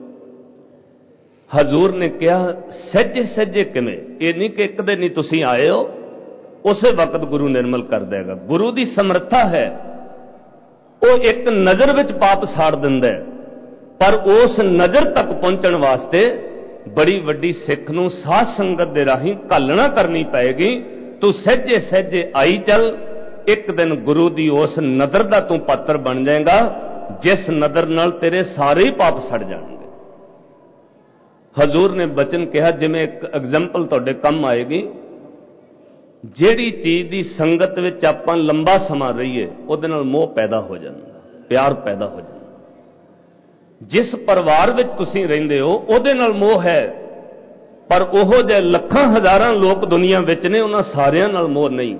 हजूर ने कहा सहजे सहजे किवें? ये नहीं कि एक दिन ही तुसीं आए हो उसे वक्त गुरु निर्मल कर देगा। गुरु दी समर्था है, वो एक नजर विच पाप साड़ दिंदा है, पर उस नजर तक पहुंचण वास्ते बड़ी वड्डी सिख नूं साध संगत दे राही घालना करनी पएगी। तू सहजे सहजे आई चल, एक दिन गुरु दी उस नदर दा तू पात्र बन जाएगा जिस नदर नाल तेरे सारे ही पाप सड़ जाएंगे। हजूर ने बचन कहा जिवें एक एग्जाम्पल तुहाडे कम आएगी, जिहड़ी चीज दी संगत विच आपां लंबा समा रहीए उहदे नाल मोह पैदा हो जांदा, प्यार पैदा हो जांदा। जिस परिवार विच तुसीं रहिंदे हो उहदे नाल मोह है, पर ओहो जे लखां हजारां लोक दुनिया विच ने उन्हां सारियां नाल मोह नहीं।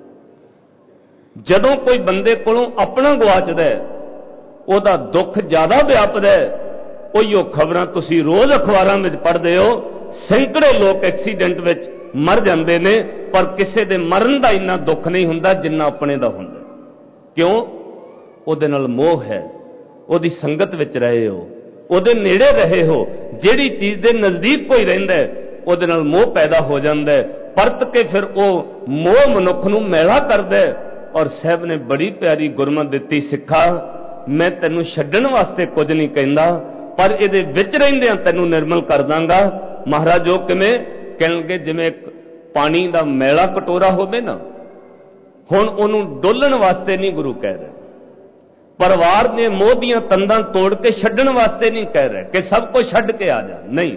जदों कोई बंदे कोलों अपना गवाचदा है ਉਹਦਾ दुख ज्यादा व्यापदा है। उहिओ खबरां तुसीं रोज अखबारां विच पढ़दे हो, सैकड़े लोग एक्सीडेंट विच मर जांदे ने, पर किसी दे मरण दा इन्ना दुख नहीं हुंदा जिन्ना अपने दा हुंदा। क्यों? ਉਹਦੇ नाल मोह है, ਉਹਦੀ संगत विच रहे हो, ਉਹਦੇ नेड़े रहे हो। जिहड़ी चीज दे नजदीक कोई रहिंदा है ਉਹਦੇ नाल मोह पैदा हो जांदा है, परत के फिर ਉਹ मोह मनुख नूं मैला करदा है। और साहब ने बड़ी प्यारी गुरमत दित्ती, सिखा मैं तैनूं छड्डण वास्ते कुछ नहीं कहंदा, पर इहदे विच रहिंदिआं तैनूं निर्मल कर दांगा। महाराज जो किवें कहणगे, जिवें एक पानी दा मैला कटोरा होवे ना, हुण ਉਹਨੂੰ डोलण वास्ते नहीं गुरु कह रहे, परिवार ने मोह दीआं तंदां तोड़ के छड्डण वास्ते नहीं कह रहे कि सब कुछ छड्ड के आ जा, नहीं।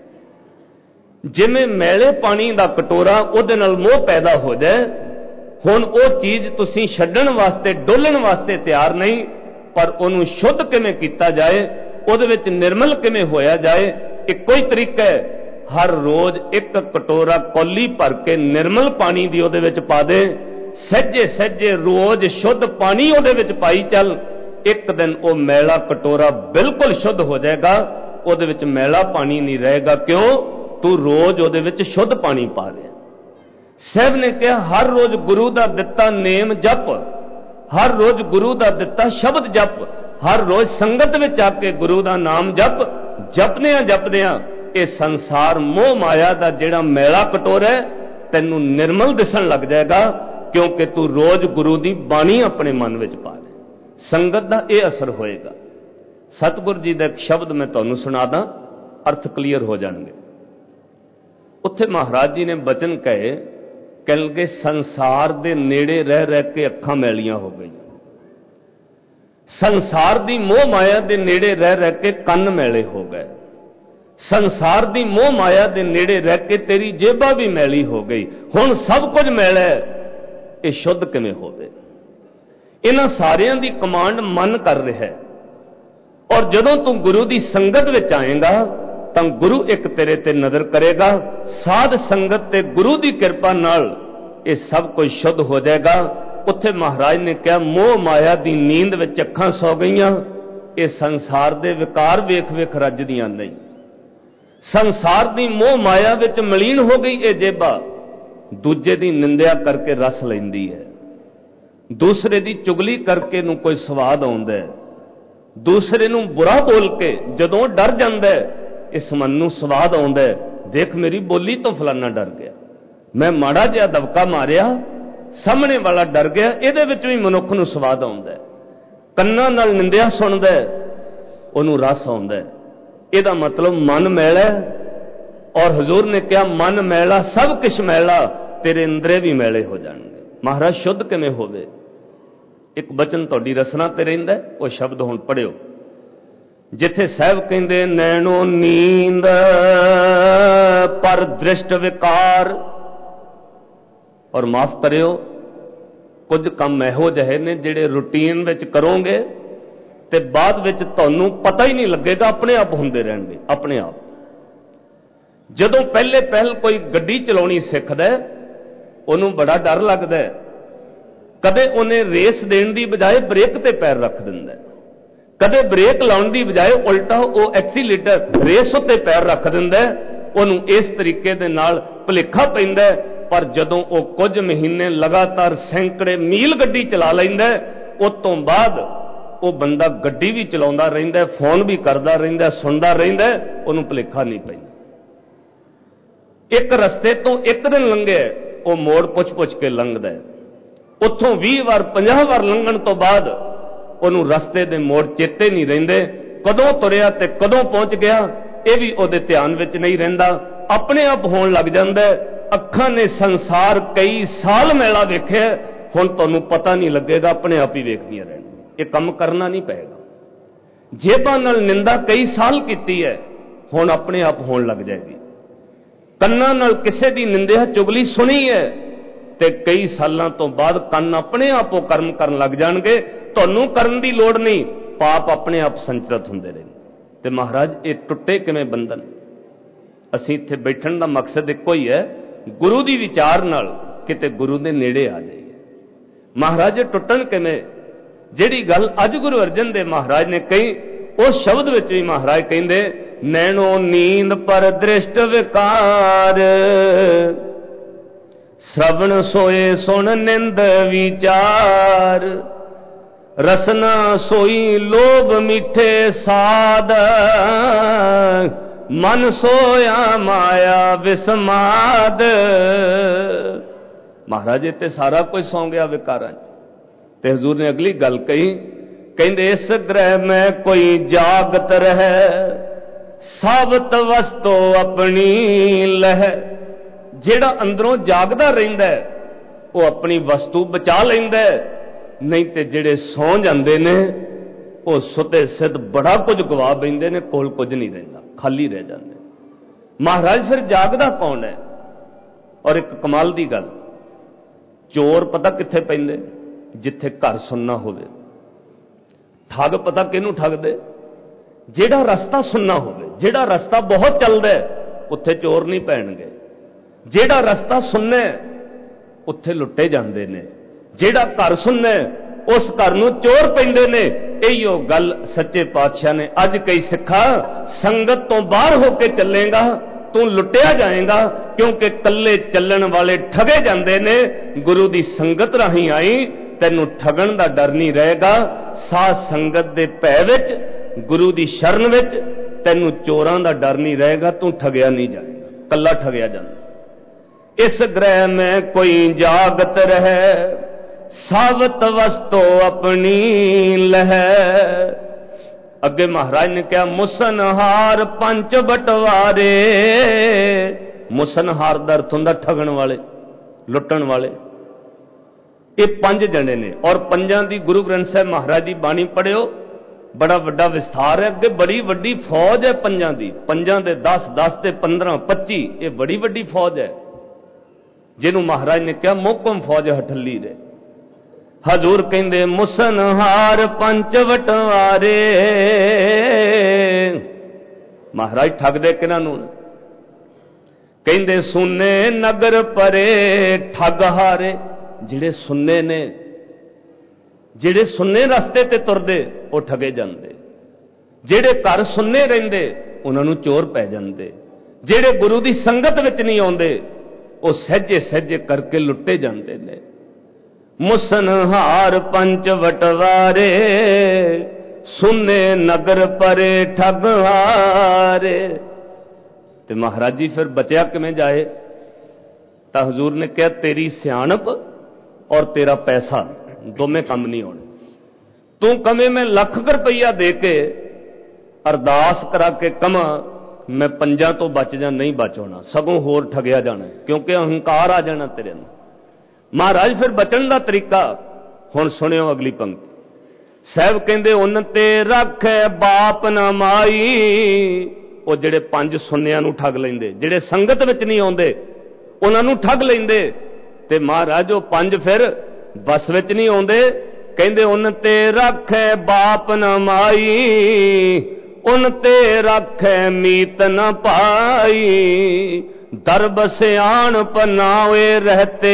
जिवें मैले पानी दा कटोरा ਉਹਦੇ ਨਾਲ मोह पैदा हो जाए, हुण ਉਹ चीज तुसीं छड्डण वास्ते डोलण वास्ते तैयार नहीं, पर ਉਹਨੂੰ शुद्ध किवें कीता जाए, ਉਹਦੇ ਵਿੱਚ निर्मल किवें होया जाए, ਇੱਕੋ ही तरीका है। हर रोज एक कटोरा कौली भर के निर्मल पानी दी ਉਹਦੇ ਵਿੱਚ पा दे, सहजे सहजे रोज शुद्ध पानी ਉਹਦੇ ਵਿੱਚ पाई चल, एक दिन वो मैला कटोरा बिल्कुल शुद्ध हो जाएगा, ਉਹਦੇ ਵਿੱਚ मैला पानी नहीं रहेगा। क्यों? तू रोज ਉਹਦੇ ਵਿੱਚ शुद्ध पानी पा रहे। साहब ने कहा हर रोज गुरु का दिता नेम जप, हर रोज गुरु का दिता शब्द जप, हर रोज संगत विच आके गुरु का नाम जप, जपदियां जपदियां ये संसार मोह माया का जिहड़ा मैला कटोर है तैनूं निर्मल दिसन लग जाएगा, क्योंकि तू रोज गुरु की बाणी अपने मन में पा ले। संगत का यह असर होएगा। सतगुरु जी का एक शब्द मैं तुहानूं सुना दा, अर्थ क्लीयर हो जाएंगे। उत्थे महाराज जी ने बचन कहे, कह लगे संसार के नेड़े रह रह के अखां मैलियां हो गई, संसार की मोह माया के नेड़े रह रह के कन्न मैले हो गए, संसार की मोह माया के नेड़े रह के तेरी जेबा भी मैली हो गई, हुण सब कुछ मैला है, ये शुद्ध किवें होवे। इन्हां सारियां दी कमांड मन कर रहा है। और जदों तू गुरु की संगत विच आएगा तो गुरु एक तेरे ते नजर करेगा। साध संगत ते गुरु की कृपा नाल ये सब कुछ शुद्ध हो जाएगा। उत्थे महाराज ने कहा, मोह माया की नींद विच अखां सौ गईयां, ये संसार दे विकार वेख वेख रजदियां नहीं, संसार की मोह माया विच मलीन हो गई ये जेबा, दूजे की निंदिया करके रस लैंदी है, दूसरे की चुगली करके नूं कोई स्वाद आउंदा है, दूसरे नूं बुरा बोल के जदों डर जांदा है इस मन नूं स्वाद आउंदा है। देख मेरी बोली तो फलाना डर गया, मैं माड़ा जिहा दबका मारिया सामने वाला डर गया, इहदे विच भी मनुख नूं स्वाद आउंदा है। कन्नां नाल निंदिया सुणदा है, उहनूं रस आउंदा है। इहदा मतलब मन मैला है। और हजूर ने कहा, मन मैला सब कुछ मैला, तेरे अंदरे भी मैले हो जाएंगे। महाराज शुद्ध किवें होवे? एक बचन तुहाडी रसना ते रहिंदा है, वो शब्द हुण पढ़ियो। जिथे साहब कहंदे, नैनो नींद पर दृष्ट विकार, और माफ करियो कुछ काम इहो जिहे ने जिहड़े रूटीन विच करोगे ते बाद विच तुहानूं पता ही नहीं लगेगा, अपने आप हुंदे रहणगे। अपने आप जदों पहले पहल कोई गड्डी चलाउणी सिੱਖਦਾ ਉਹਨੂੰ बड़ा डर लगदा है, कदे उन्हें रेस देने की बजाय ब्रेक ते पैर रख दिंदा है, कदे ब्रेक लाउण की बजाय उल्टा वो एक्सीलेटर रेस उत्ते पैर रख दिंदा है, उहनूं इस तरीके दे नाल भुलेखा पैंदा है। पर जदों वो कुछ महीने लगातार सैकड़े मील गड्डी चला लैंदा है, उस तों बाद वो बंदा गड्डी भी चलाउंदा रहिंदा है, फोन भी करदा रहिंदा है, सुणदा रहिंदा है, उहनूं भुलेखा नहीं पैंदा। एक रस्ते तो एक दिन लंघे वो मोड़ पुछ पुछ के लंघदा है, उत्थों बीस बार पचास बार लंघण तो बाद उहनूं रस्ते दे मोड़ चेते नहीं रहिंदे, कदों तुरिया ते कदों पहुंच गया ये भी उहदे ध्यान विच नहीं रहिंदा, अपने आप होण लग जांदा है। अखां ने संसार कई साल मैला वेखिया, हुण तुहानूं पता नहीं लगेगा, अपने आप ही वेखदियां रहणगीਆਂ। ये काम करना नहीं पेगा। जेबां नाल निंदा कई साल कीती है, हुण अपने आप होण लग जाएगी। कन्नां नाल किसे दी निंदिया चुगली सुनी है ते कई सालों तो बाद कन्न अपने आप वो कर्म करन लग जाणगे, तुहानूं करन दी लोड़ नहीं, पाप अपने आप संचरित हुंदे रहणगे। ते महाराज ये टुੱਟੇ किवें बंधन? असीं इत्थे बैठण दा मकसद इक्को ही है, गुरु दी विचार नाल किते गुरु दे नेड़े आ जाइए। महाराज टुੱਟਣ किवें? जिहड़ी गल अज गुरु अर्जन देव महाराज ने कही, उस शब्द विच भी महाराज कहिंदे, नैनो नींद पर दृष्ट विकार, श्रवण सोए सुन निंद विचार, रसना सोई लोभ मीठे साध, मन सोया माया विस्माद। महाराज इत्ते सारा कुछ सौ गया विकारां च। ते हजूर ने अगली गल कही, कहंदे इस ग्रह में कोई जागत रहे, साबत वस्तु अपनी लह। जेड़ा अंदरों जागदा रहिंदा है वो अपनी वस्तु बचा लैंदा है, नहीं ते जेड़े सौ जांदे ने वो सुते सिद्ध बड़ा कुछ गवा बैंदे ने, कोल कुछ नहीं रहिंदा, खाली रह जांदे। महाराज फिर जागदा कौन है? और एक कमाल दी गल, चोर पता कित्थे पैंदे? जिथे घर सुनना होवे। ठग पता किहनूं ठगदे? जेड़ा रस्ता सुनना होवे, जेड़ा रस्ता बहुत चलदा है उत्थे चोर नहीं पैणगे, जेड़ा रस्ता सुनना उत्थे लुट्टे जांदे ने, जेड़ा घर सुनना उस घर नूं चोर पैंदे ने। इहो गल सच्चे पातशाह ने अज कई सिखा, संगत तो बाहर होके चलेगा तू लुटिया जाएगा, क्योंकि कल्ले चलण वाले ठगे जांदे ने। गुरु दी संगत राही आई ਤੈਨੂੰ ਠਗਣ ਦਾ ਡਰ ਨਹੀਂ ਰਹੇਗਾ। ਸਾਧ ਸੰਗਤ ਦੇ ਭੈ ਵਿੱਚ, ਗੁਰੂ ਦੀ ਸ਼ਰਨ ਵਿੱਚ ਤੈਨੂੰ ਚੋਰਾਂ ਦਾ ਡਰ ਨਹੀਂ ਰਹੇਗਾ। ਤੂੰ ਠਗਿਆ ਨਹੀਂ ਜਾਏਗਾ, ਕੱਲਾ ਠਗਿਆ ਜਾਂਦਾ। ਇਸ ਗ੍ਰਹਿ ਮੈਂ ਕੋਈ ਜਾਗਤ ਰਹਿ, ਸਾਵਤ ਵਸਤੋ ਆਪਣੀ ਲਹਿ। ਅੱਗੇ ਮਹਾਰਾਜ ਨੇ ਕਿਹਾ ਮੁਸਨਹਾਰ ਪੰਜ ਬਟਵਾਰੇ। ਮੁਸਨਹਾਰ ਦਾ ਅਰਥ ਹੁੰਦਾ ਠਗਣ ਵਾਲੇ, ਲੁੱਟਣ ਵਾਲੇ। ਇਹ ਪੰਜ ਜਣੇ ਨੇ ਔਰ ਪੰਜਾਂ ਦੀ ਗੁਰੂ ਗ੍ਰੰਥ ਸਾਹਿਬ ਮਹਾਰਾਜ ਦੀ ਬਾਣੀ ਪੜ੍ਹਿਓ, ਬੜਾ ਵੱਡਾ ਵਿਸਥਾਰ ਹੈ। ਅੱਗੇ ਬੜੀ ਵੱਡੀ ਫੌਜ ਹੈ ਪੰਜਾਂ ਦੀ, ਪੰਜਾਂ ਦੇ ਦਸ, ਦਸ ਤੇ ਪੰਦਰਾਂ, ਪੱਚੀ, ਇਹ ਬੜੀ ਵੱਡੀ ਫੌਜ ਹੈ ਜਿਹਨੂੰ ਮਹਾਰਾਜ ਨੇ ਕਿਹਾ ਮੋਹਕਮ ਫੌਜ ਹਠੱਲੀ ਦੇ। ਹਜ਼ੂਰ ਕਹਿੰਦੇ ਮੁਸਨਹਾਰ ਪੰਜ ਵਟਵਾਰੇ। ਮਹਾਰਾਜ ਠੱਗਦੇ ਕਿਹਨਾਂ ਨੂੰ? ਕਹਿੰਦੇ ਸੁਨੇ ਨਗਰ ਪਰੇ ਠੱਗ ਹਾਰੇ। ਜਿਹੜੇ ਸੁੰਨੇ ਨੇ, ਜਿਹੜੇ ਸੁੰਨੇ ਰਸਤੇ ਤੇ ਤੁਰਦੇ ਉਹ ਠਗੇ ਜਾਂਦੇ। ਜਿਹੜੇ ਘਰ ਸੁੰਨੇ ਰਹਿੰਦੇ ਉਹਨਾਂ ਨੂੰ ਚੋਰ ਪੈ ਜਾਂਦੇ। ਜਿਹੜੇ ਗੁਰੂ ਦੀ ਸੰਗਤ ਵਿੱਚ ਨਹੀਂ ਆਉਂਦੇ ਉਹ ਸਹਿਜੇ ਸਹਿਜੇ ਕਰਕੇ ਲੁੱਟੇ ਜਾਂਦੇ ਨੇ। ਮੁਸਨਹਾਰ ਪੰਜ ਵਟਵਾਰੇ, ਸੁਨੇ ਨਗਰ ਪਰੇ ਠੱਗ ਹਾਰੇ। ਤੇ ਮਹਾਰਾਜ ਜੀ ਫਿਰ ਬਚਿਆ ਕਿਵੇਂ ਜਾਏ? ਤਾਂ ਹਜ਼ੂਰ ਨੇ ਕਿਹਾ ਤੇਰੀ ਸਿਆਣਪ ਔਰ ਤੇਰਾ ਪੈਸਾ ਦੋਵੇਂ ਕੰਮ ਨਹੀਂ ਆਉਣੇ। ਤੂੰ ਕਵੇਂ ਮੈਂ ਲੱਖ ਰੁਪਈਆ ਦੇ ਕੇ ਅਰਦਾਸ ਕਰਾ ਕੇ ਕਵਾਂ ਮੈਂ ਪੰਜਾਂ ਤੋਂ ਬਚ ਜਾ, ਨਹੀਂ ਬਚ ਹੋਣਾ, ਸਗੋਂ ਹੋਰ ਠਗਿਆ ਜਾਣਾ, ਕਿਉਂਕਿ ਅਹੰਕਾਰ ਆ ਜਾਣਾ ਤੇਰੇ ਨੂੰ। ਮਹਾਰਾਜ ਫਿਰ ਬਚਣ ਦਾ ਤਰੀਕਾ ਹੁਣ ਸੁਣਿਓ। ਅਗਲੀ ਪੰਕਤੀ ਸਾਹਿਬ ਕਹਿੰਦੇ ਉਨ ਤੇ ਰੱਖੇ ਬਾਪ ਨਾ ਮਾਈ। ਉਹ ਜਿਹੜੇ ਪੰਜ ਸੁੰਨਿਆਂ ਨੂੰ ਠੱਗ ਲੈਂਦੇ, ਜਿਹੜੇ ਸੰਗਤ ਵਿੱਚ ਨਹੀਂ ਆਉਂਦੇ ਉਹਨਾਂ ਨੂੰ ਠੱਗ ਲੈਂਦੇ। ਤੇ ਮਹਾਰਾਜ ਉਹ ਪੰਜ ਫਿਰ ਬਸ ਵਿੱਚ ਨਹੀਂ ਆਉਂਦੇ। ਕਹਿੰਦੇ ਉਨ ਤੇ ਰੱਖੇ ਬਾਪ ਨਾ ਮਾਈ, ਉਨ ਤੇ ਰੱਖੇ ਮੀਤ ਨਾ ਪਾਈ। ਦਰਬ ਸਿਆਣਪ ਨਾ ਹੋਏ ਰਹਤੇ।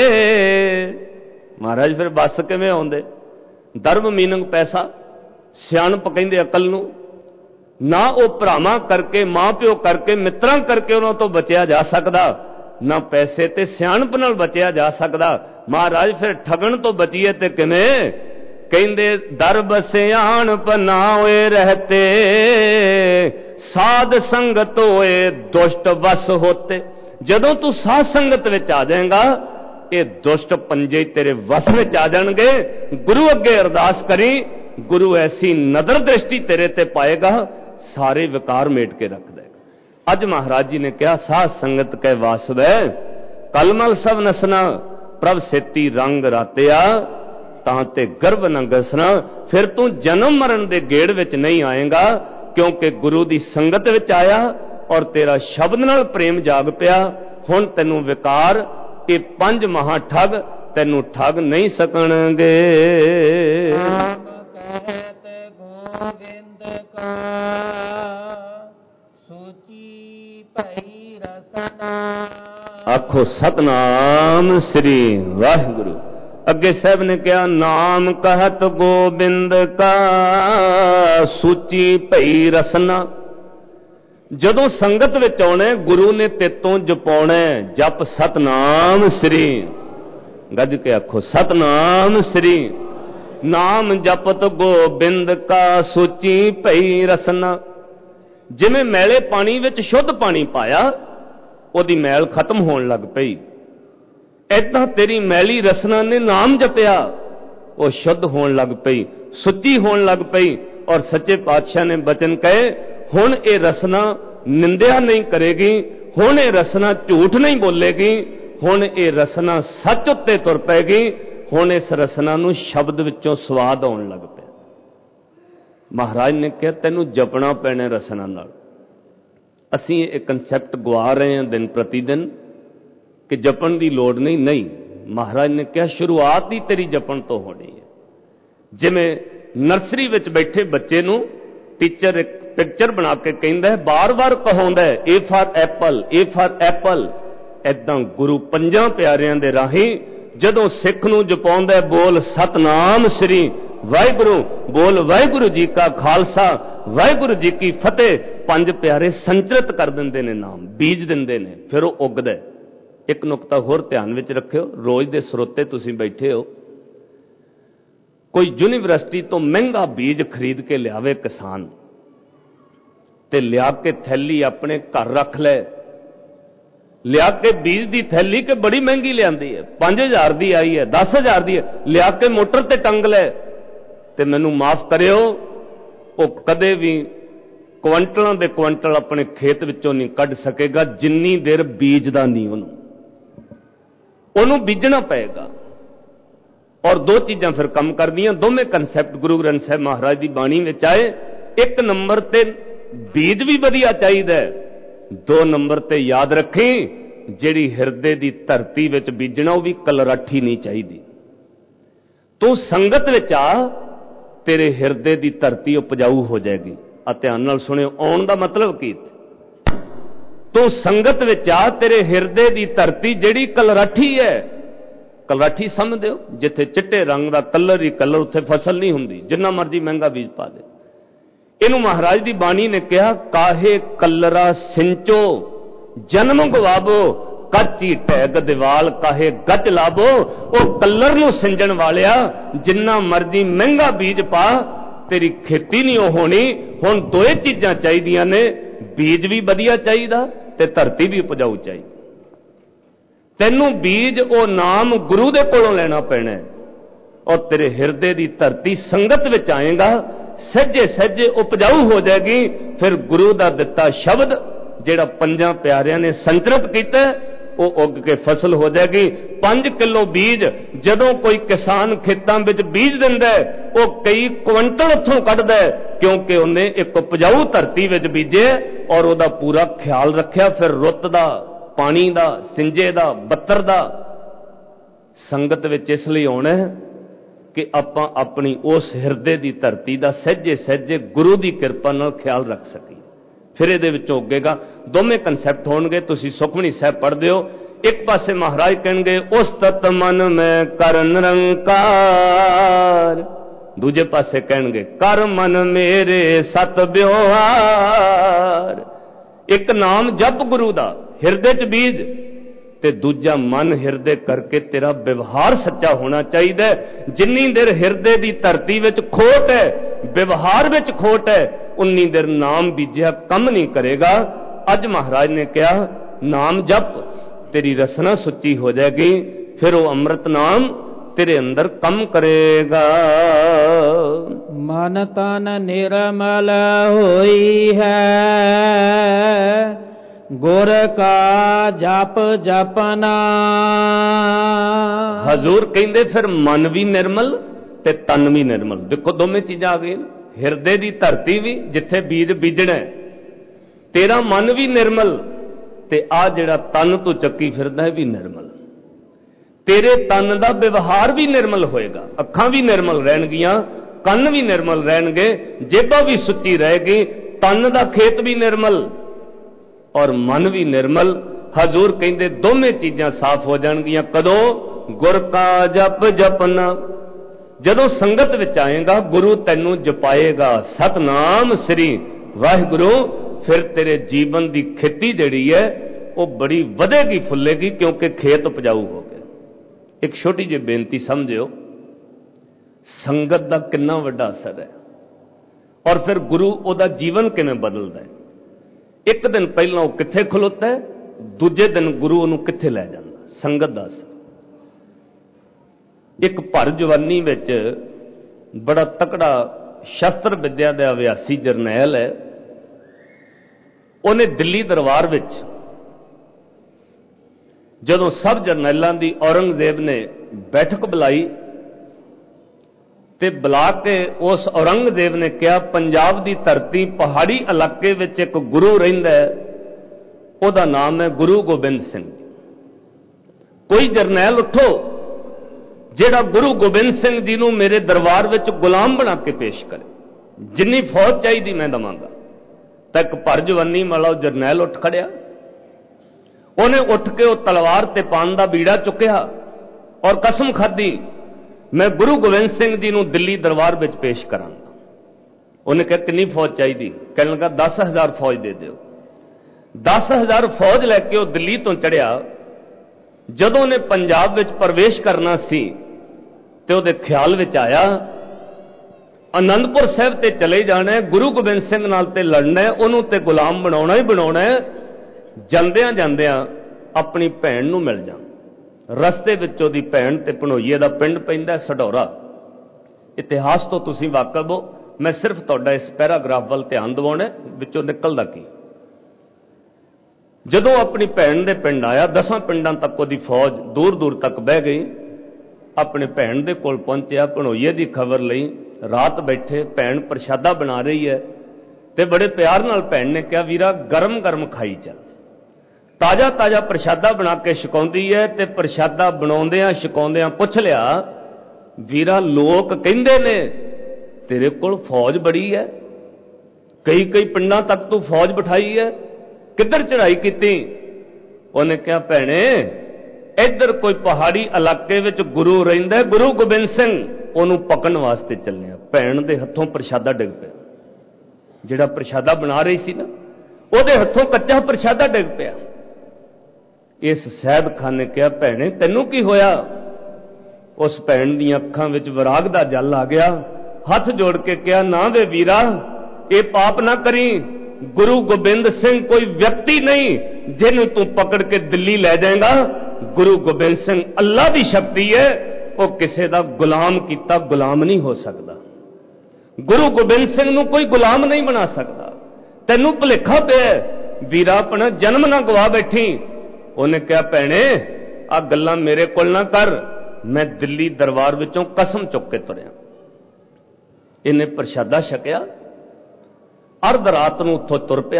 ਮਹਾਰਾਜ ਫਿਰ ਬਸ ਕਿਵੇਂ ਆਉਂਦੇ? ਦਰਬ ਮੀਨਿੰਗ ਪੈਸਾ, ਸਿਆਣਪ ਕਹਿੰਦੇ ਅਕਲ ਨੂੰ। ਨਾ ਉਹ ਭਰਾਵਾਂ ਕਰਕੇ, ਮਾਂ ਪਿਓ ਕਰਕੇ, ਮਿੱਤਰਾਂ ਕਰਕੇ ਉਹਨਾਂ ਤੋਂ ਬਚਿਆ ਜਾ ਸਕਦਾ, ਨਾ ਪੈਸੇ ਤੇ ਸਿਆਣਪ ਨਾਲ ਬਚਿਆ ਜਾ ਸਕਦਾ। ਮਹਾਰਾਜ ਫਿਰ ਠਗਣ ਤੋਂ ਬਚੀਏ ਤੇ ਕਿਵੇਂ? ਕਹਿੰਦੇ ਦਰਬ ਸਿਆਣਪ ਨਾ ਹੋਏ ਰਹਤੇ, ਸਾਧ ਸੰਗਤ ਹੋਏ ਦੁਸ਼ਟ ਵਸ ਹੋਤੇ। ਜਦੋਂ ਤੂੰ ਸਾਧ ਸੰਗਤ ਵਿੱਚ ਆ ਜਾਏਗਾ ਇਹ ਦੁਸ਼ਟ ਪੰਜੇ ਤੇਰੇ ਵਸ ਵਿੱਚ ਆ ਜਾਣਗੇ। ਗੁਰੂ ਅੱਗੇ ਅਰਦਾਸ ਕਰੀ, ਗੁਰੂ ਐਸੀ ਨਜ਼ਰ ਦ੍ਰਿਸ਼ਟੀ ਤੇਰੇ ਤੇ ਪਾਏਗਾ, ਸਾਰੇ ਵਿਕਾਰ ਮੇਟ ਕੇ ਰੱਖ ਦੇਗਾ। ਅੱਜ ਮਹਾਰਾਜ ਜੀ ਨੇ ਕਿਹਾ ਸਾਧ ਸੰਗਤ ਕੈ ਵਾਸਵੈ, ਕਲਮਲ ਸਭ ਨਸਨਾ, ਪ੍ਰਭ ਸੇਤੀ ਰੰਗ ਰਾਤਿਆ, ਤਾਂ ਤੇ ਗਰਭ ਨਾ ਗਸਣਾ। ਫਿਰ ਤੂੰ ਜਨਮ ਮਰਨ ਦੇ ਗੇੜ ਵਿੱਚ ਨਹੀਂ ਆਏਗਾ, ਕਿਉਂਕਿ ਗੁਰੂ ਦੀ ਸੰਗਤ ਵਿੱਚ ਆਇਆ ਔਰ ਤੇਰਾ ਸ਼ਬਦ ਨਾਲ ਪ੍ਰੇਮ ਜਾਗ ਪਿਆ। ਹੁਣ ਤੈਨੂੰ ਵਿਕਾਰ, ਇਹ ਪੰਜ ਮਹਾ ਠੱਗ ਤੈਨੂੰ ਠੱਗ ਨਹੀਂ ਸਕਣਗੇ। ਗੋਬਿੰਦ ਕਾ ਸੋਚੀ ਭਈ ਰਸਨਾ। ਆਖੋ ਸਤਨਾਮ ਸ੍ਰੀ ਵਾਹਿਗੁਰੂ। ਅੱਗੇ ਸਾਹਿਬ ਨੇ ਕਿਹਾ ਨਾਮ ਕਹਤ ਗੋਬਿੰਦ ਕਾ ਸੂਚੀ ਭਈ ਰਸਨਾ। ਜਦੋਂ ਸੰਗਤ ਵਿੱਚ ਆਉਣਾ ਗੁਰੂ ਨੇ ਤੇਤੋਂ ਜਪਾਉਣਾ ਜਪ ਸਤਨਾਮ ਸ੍ਰੀ। ਗੱਜ ਕੇ ਆਖੋ ਸਤਨਾਮ ਸ੍ਰੀ। ਨਾਮ ਜਪਤ ਗੋਬਿੰਦ ਕਾ ਸੂਚੀ ਭਈ ਰਸਨਾ। ਜਿਵੇਂ ਮੈਲੇ ਪਾਣੀ ਵਿੱਚ ਸ਼ੁੱਧ ਪਾਣੀ ਪਾਇਆ ਉਹਦੀ ਮੈਲ ਖਤਮ ਹੋਣ ਲੱਗ ਪਈ, ਏਦਾਂ ਤੇਰੀ ਮੈਲੀ ਰਸਨਾ ਨੇ ਨਾਮ ਜਪਿਆ, ਉਹ ਸ਼ੁੱਧ ਹੋਣ ਲੱਗ ਪਈ, ਸੁੱਚੀ ਹੋਣ ਲੱਗ ਪਈ। ਔਰ ਸੱਚੇ ਪਾਤਸ਼ਾਹ ਨੇ ਬਚਨ ਕਹੇ ਹੁਣ ਇਹ ਰਸਨਾ ਨਿੰਦਿਆ ਨਹੀਂ ਕਰੇਗੀ, ਹੁਣ ਇਹ ਰਸਨਾ ਝੂਠ ਨਹੀਂ ਬੋਲੇਗੀ, ਹੁਣ ਇਹ ਰਸਨਾ ਸੱਚ ਉੱਤੇ ਤੁਰ ਪੈਗੀ। ਹੁਣ ਇਸ ਰਸਨਾ ਨੂੰ ਸ਼ਬਦ ਵਿੱਚੋਂ ਸਵਾਦ ਆਉਣ ਲੱਗ ਪਿਆ। ਮਹਾਰਾਜ ਨੇ ਕਿਹਾ ਤੈਨੂੰ ਜਪਣਾ ਪੈਣਾ ਰਸਨਾ ਨਾਲ। ਅਸੀਂ ਇਹ ਕਨਸੈਪਟ ਗਵਾ ਰਹੇ ਹਾਂ ਦਿਨ ਪ੍ਰਤੀ ਦਿਨ ਕਿ ਜਪਣ ਦੀ ਲੋੜ ਨਹੀਂ। ਨਹੀਂ, ਮਹਾਰਾਜ ਨੇ ਕਿਹਾ ਸ਼ੁਰੂਆਤ ਹੀ ਤੇਰੀ ਜਪਣ ਤੋਂ ਹੋਣੀ ਹੈ। ਜਿਵੇਂ ਨਰਸਰੀ ਵਿੱਚ ਬੈਠੇ ਬੱਚੇ ਨੂੰ ਟੀਚਰ ਇੱਕ ਪਿਕਚਰ ਬਣਾ ਕੇ ਕਹਿੰਦਾ ਹੈ, ਬਾਰ-ਬਾਰ ਕਹਾਉਂਦਾ ਹੈ A for Apple, A for Apple. ਏਦਾਂ ਗੁਰੂ ਪੰਜਾਂ ਪਿਆਰਿਆਂ ਦੇ ਰਾਹੀਂ ਜਦੋਂ ਸਿੱਖ ਨੂੰ ਜਪਾਉਂਦਾ ਬੋਲ ਸਤਨਾਮ ਸ੍ਰੀ ਵਾਹਿਗੁਰੂ, ਬੋਲ ਵਾਹਿਗੁਰੂ ਜੀ ਕਾ ਖਾਲਸਾ ਵਾਹਿਗੁਰੂ ਜੀ ਕੀ ਫਤਿਹ, ਪੰਜ ਪਿਆਰੇ ਸੰਚਰਿਤ ਕਰ ਦਿੰਦੇ ਨੇ, ਨਾਮ ਬੀਜ ਦਿੰਦੇ ਨੇ, ਫਿਰ ਉਹ ਉੱਗਦਾ। ਇੱਕ ਨੁਕਤਾ ਹੋਰ ਧਿਆਨ ਵਿੱਚ ਰੱਖਿਓ, ਰੋਜ਼ ਦੇ ਸਰੋਤੇ ਤੁਸੀਂ ਬੈਠੇ ਹੋ, कोई यूनिवर्सिटी तो महंगा बीज खरीद के लियावे किसान ते लिया के थैली अपने घर रख ले, लिया के बीज की थैली के बड़ी महंगी लिया है, पांच हजार की आई है, दस हजार की है, लिया के मोटर ते टंग ले, ते मैनू माफ करियो वो कदे भी क्विंटलों के क्विंटल अपने खेत विचों नहीं कढ़ सकेगा जिन्नी देर बीज का नहीं उन्होंने उन्होंने बीजना पएगा। और दो चीज़ां फिर कम कर दियां, दोवें कंसैप्ट गुरु ग्रंथ साहिब महाराज की बाणी में आए। एक नंबर ते बीज भी वधिया चाहिए, दो नंबर ते याद रखी जिहड़ी हिरदे की धरती विच बीजना वो भी कलराठी नहीं चाहिए। तू संगत विच आ, तेरे हिरदे की धरती उपजाऊ हो जाएगी। आ ध्यान नाल सुनियो, आउण दा मतलब की तू संगत विच आ, तेरे हिरदे की धरती जिहड़ी कलराठी है, कलराठी समझ दो जिथे चिट्टे रंग का कलर ही कलर उत्थे फसल नहीं हुंदी, जिन्ना मर्जी महंगा बीज पा दे। इनू महाराज की बाणी ने कहा, काहे कलरा सिंचो जन्म गवाबो, कच्ची टैग दीवाल काहे गच लाबो। वो कलर नूं सिंजण वालिया जिन्ना मर्जी महंगा बीज पा, तेरी खेती नहीं होनी। हुण दोए चीज़ां चाहीदियां ने, बीज भी वधिया चाहिदा ते धरती भी उपजाऊ चाहिए। तैनू बीज ओ नाम गुरु दे कोलों लेना पैना है, और तेरे हिरदे की धरती संगत विच आएगा, सहजे सहजे उपजाऊ हो जाएगी। फिर गुरु का दिता शब्द जिहड़ा पंजां प्यारियां ने संचरित किया वो उग के फसल हो जाएगी। पांच किलो बीज जदों कोई किसान खेतों में बीज दिंदा है, वो कई क्विंटल उत्थों कढ़दा है, क्योंकि उन्हें एक उपजाऊ धरती में बीजे और उसका पूरा ख्याल रखिया। फिर रुत दा, पानी दा, सिंजे दा, बत्तर दा। संगत विच इसलिए आउणा है कि आपां अपनी उस हिरदे की धरती का सहजे सहजे गुरु की कृपा नाल ख्याल रख सकीए। फिर ये उगेगा। दोवें कंसैप्ट होणगे। तुसीं सुखमनी साहिब पढ़दे हो, एक पासे महाराज कहणगे उस तत मन में कर निरंकार, दूजे पासे कहणगे कर मन मेरे सत ब्योहार। एक नाम जप गुरु दा हिरदे च बीज, ते दूजा मन हिरदे करके तेरा व्यवहार सच्चा होना चाहिए। जिन्नी देर हिरदे की धरती विच खोट है, व्यवहार विच खोट है, उन्नी देर नाम बीजिया कम नहीं करेगा। अज महाराज ने कहा नाम जप, तेरी रसना सुच्ची हो जाएगी, फिर वो अमृत नाम तेरे अंदर कम करेगा। मन तन निर्मल होई है, गुर का जप जपना। हजूर कहंदे फिर मन भी निर्मल ते तन भी निर्मल। देखो दोवें चीज़ां आ गई, हिरदे की धरती भी जिथे बीज बीजना, तेरा मन भी निर्मल, ते आ जिहड़ा तन तू चक्की फिरदा है भी निर्मल। तेरे तन का व्यवहार भी निर्मल होएगा, अखां भी निर्मल रहणगियां, कन्न भी निर्मल रहणगे, जेबा भी सुच्ची रहेगी, तन का खेत भी निर्मल और मन भी निर्मल। हजूर कहंदे दोवें चीज़ां साफ हो जाणगियां। कदों? गुर का जप जपना। जदों संगत विच आएगा, गुरु तैनू जपाएगा सतनाम श्री वाहिगुरु, फिर तेरे जीवन की खेती जिहड़ी है वो बड़ी वधेगी फुलेगी, क्योंकि खेत उपजाऊ हो गया। एक छोटी जी बेनती समझियो, संगत का कितना वड्डा असर है, और फिर गुरु ओदा जीवन किवें बदलदा है। एक दिन पहला वो कित्थे खलोता है, दूजे दिन गुरु उन्हें कित्थे लै जांदा। संगत दा असर। एक भर जवानी विच बड़ा तकड़ा शस्त्र विद्या का अभ्यासी जरनैल है, उन्हें दिल्ली दरबार विच जदों सब जरनैलों की औरंगजेब ने बैठक बुलाई, ते बुला के उस औरंगजेब ने कहा पंजाब की धरती पहाड़ी इलाके विच एक गुरु रहिंदा है, उहदा नाम है गुरु गोबिंद सिंह। कोई जरनैल उठो जिहड़ा गुरु गोबिंद सिंह जी नूं मेरे दरबार विच गुलाम बना के पेश करे, जिन्नी फौज चाहिए मैं दवांगा। तो एक भर जवानी वाला जरनैल उठ खड़िया, उन्हें उठ के वह तलवार ते पान का बीड़ा चुकया और कसम खाधी मैं गुरु गोबिंद सिंह जी नूं दिल्ली दरबार विच पेश करांगा। उन्हें कहा कितनी फौज चाहिए? कहने लगा दस हजार फौज दे दिओ। दस हजार फौज लैके वह दिल्ली तो चढ़िया। जदों ने पंजाब विच प्रवेश करना सी ते उहदे ख्याल विच आया आनंदपुर साहब ते चले जाना है, गुरु गोबिंद सिंह नाल ते लड़ना है, उन्हों ते गुलाम बनाना ही बनाना है। जांदियां जांदियां अपनी भैन नूं मिल जा। रस्ते विच ओहदी भैन ते भणोईए दा पिंड पैंदा सढौरा। इतिहास तो तुसीं वाकफ हो, मैं सिर्फ तुहाडा इस पैराग्राफ वल ध्यान दिवाउणा, विचों निकलदा की। जदों अपनी भैन दे पिंड आया, दसां पिंडां तक ओहदी फौज दूर दूर तक बह गई। अपने भैन दे कोल पहुंचिया, भणोईए दी खबर लई। रात बैठे, भैन प्रशादा बना रही है ते बड़े प्यार नाल भैन ने कहा, वीरा गरम गरम खाई चल। ताज़ा ताज़ा प्रशादा बना के छकाउंदी है ते प्रशादा बनाउंदियां छकाउंदियां पुछ लिया, वीरा लोक कहिंदे ने तेरे कोल फौज बड़ी है, कई कई पिंडां तक तू फौज बिठाई है, किधर चढ़ाई की? उन्हें कहा, भैणे इधर कोई पहाड़ी इलाके विच गुरु रहिंदा, गुरु गोबिंद सिंह, उन्होंने पकड़न वास्ते चले। भैन दे हथों प्रशादा डिग पिया। जिहड़ा प्रशादा बना रही सी ना, उहदे हथों कच्चा प्रशादा डिग पिया। इस सैयद खान ने कहा, भैणे तैनूं की होया? उस भैन दी अखां विच विराग दा जल आ गया। हथ जोड़ के कहा, ना वे वीरा, ये पाप ना करी। गुरु गोबिंद सिंह कोई व्यक्ति नहीं जिन्हों तू पकड़ के दिल्ली ले जाएगा। गुरु गोबिंद सिंह अल्लाह की शक्ति है, वह किसी का गुलाम किया गुलाम नहीं हो सकता। गुरु गोबिंद सिंह नूं कोई गुलाम नहीं बना सकता। तैनूं भुलेखा पिया, वीरा अपना जन्म ना गवा बैठी। उन्हें कहा, भैणे आ गल्लां मेरे कोल ना कर, मैं दिल्ली दरबार विचों कसम चुक के तुरिया। इन्हें प्रशादा छकिया, अर्ध रात नूं उत्थों तुर पिया।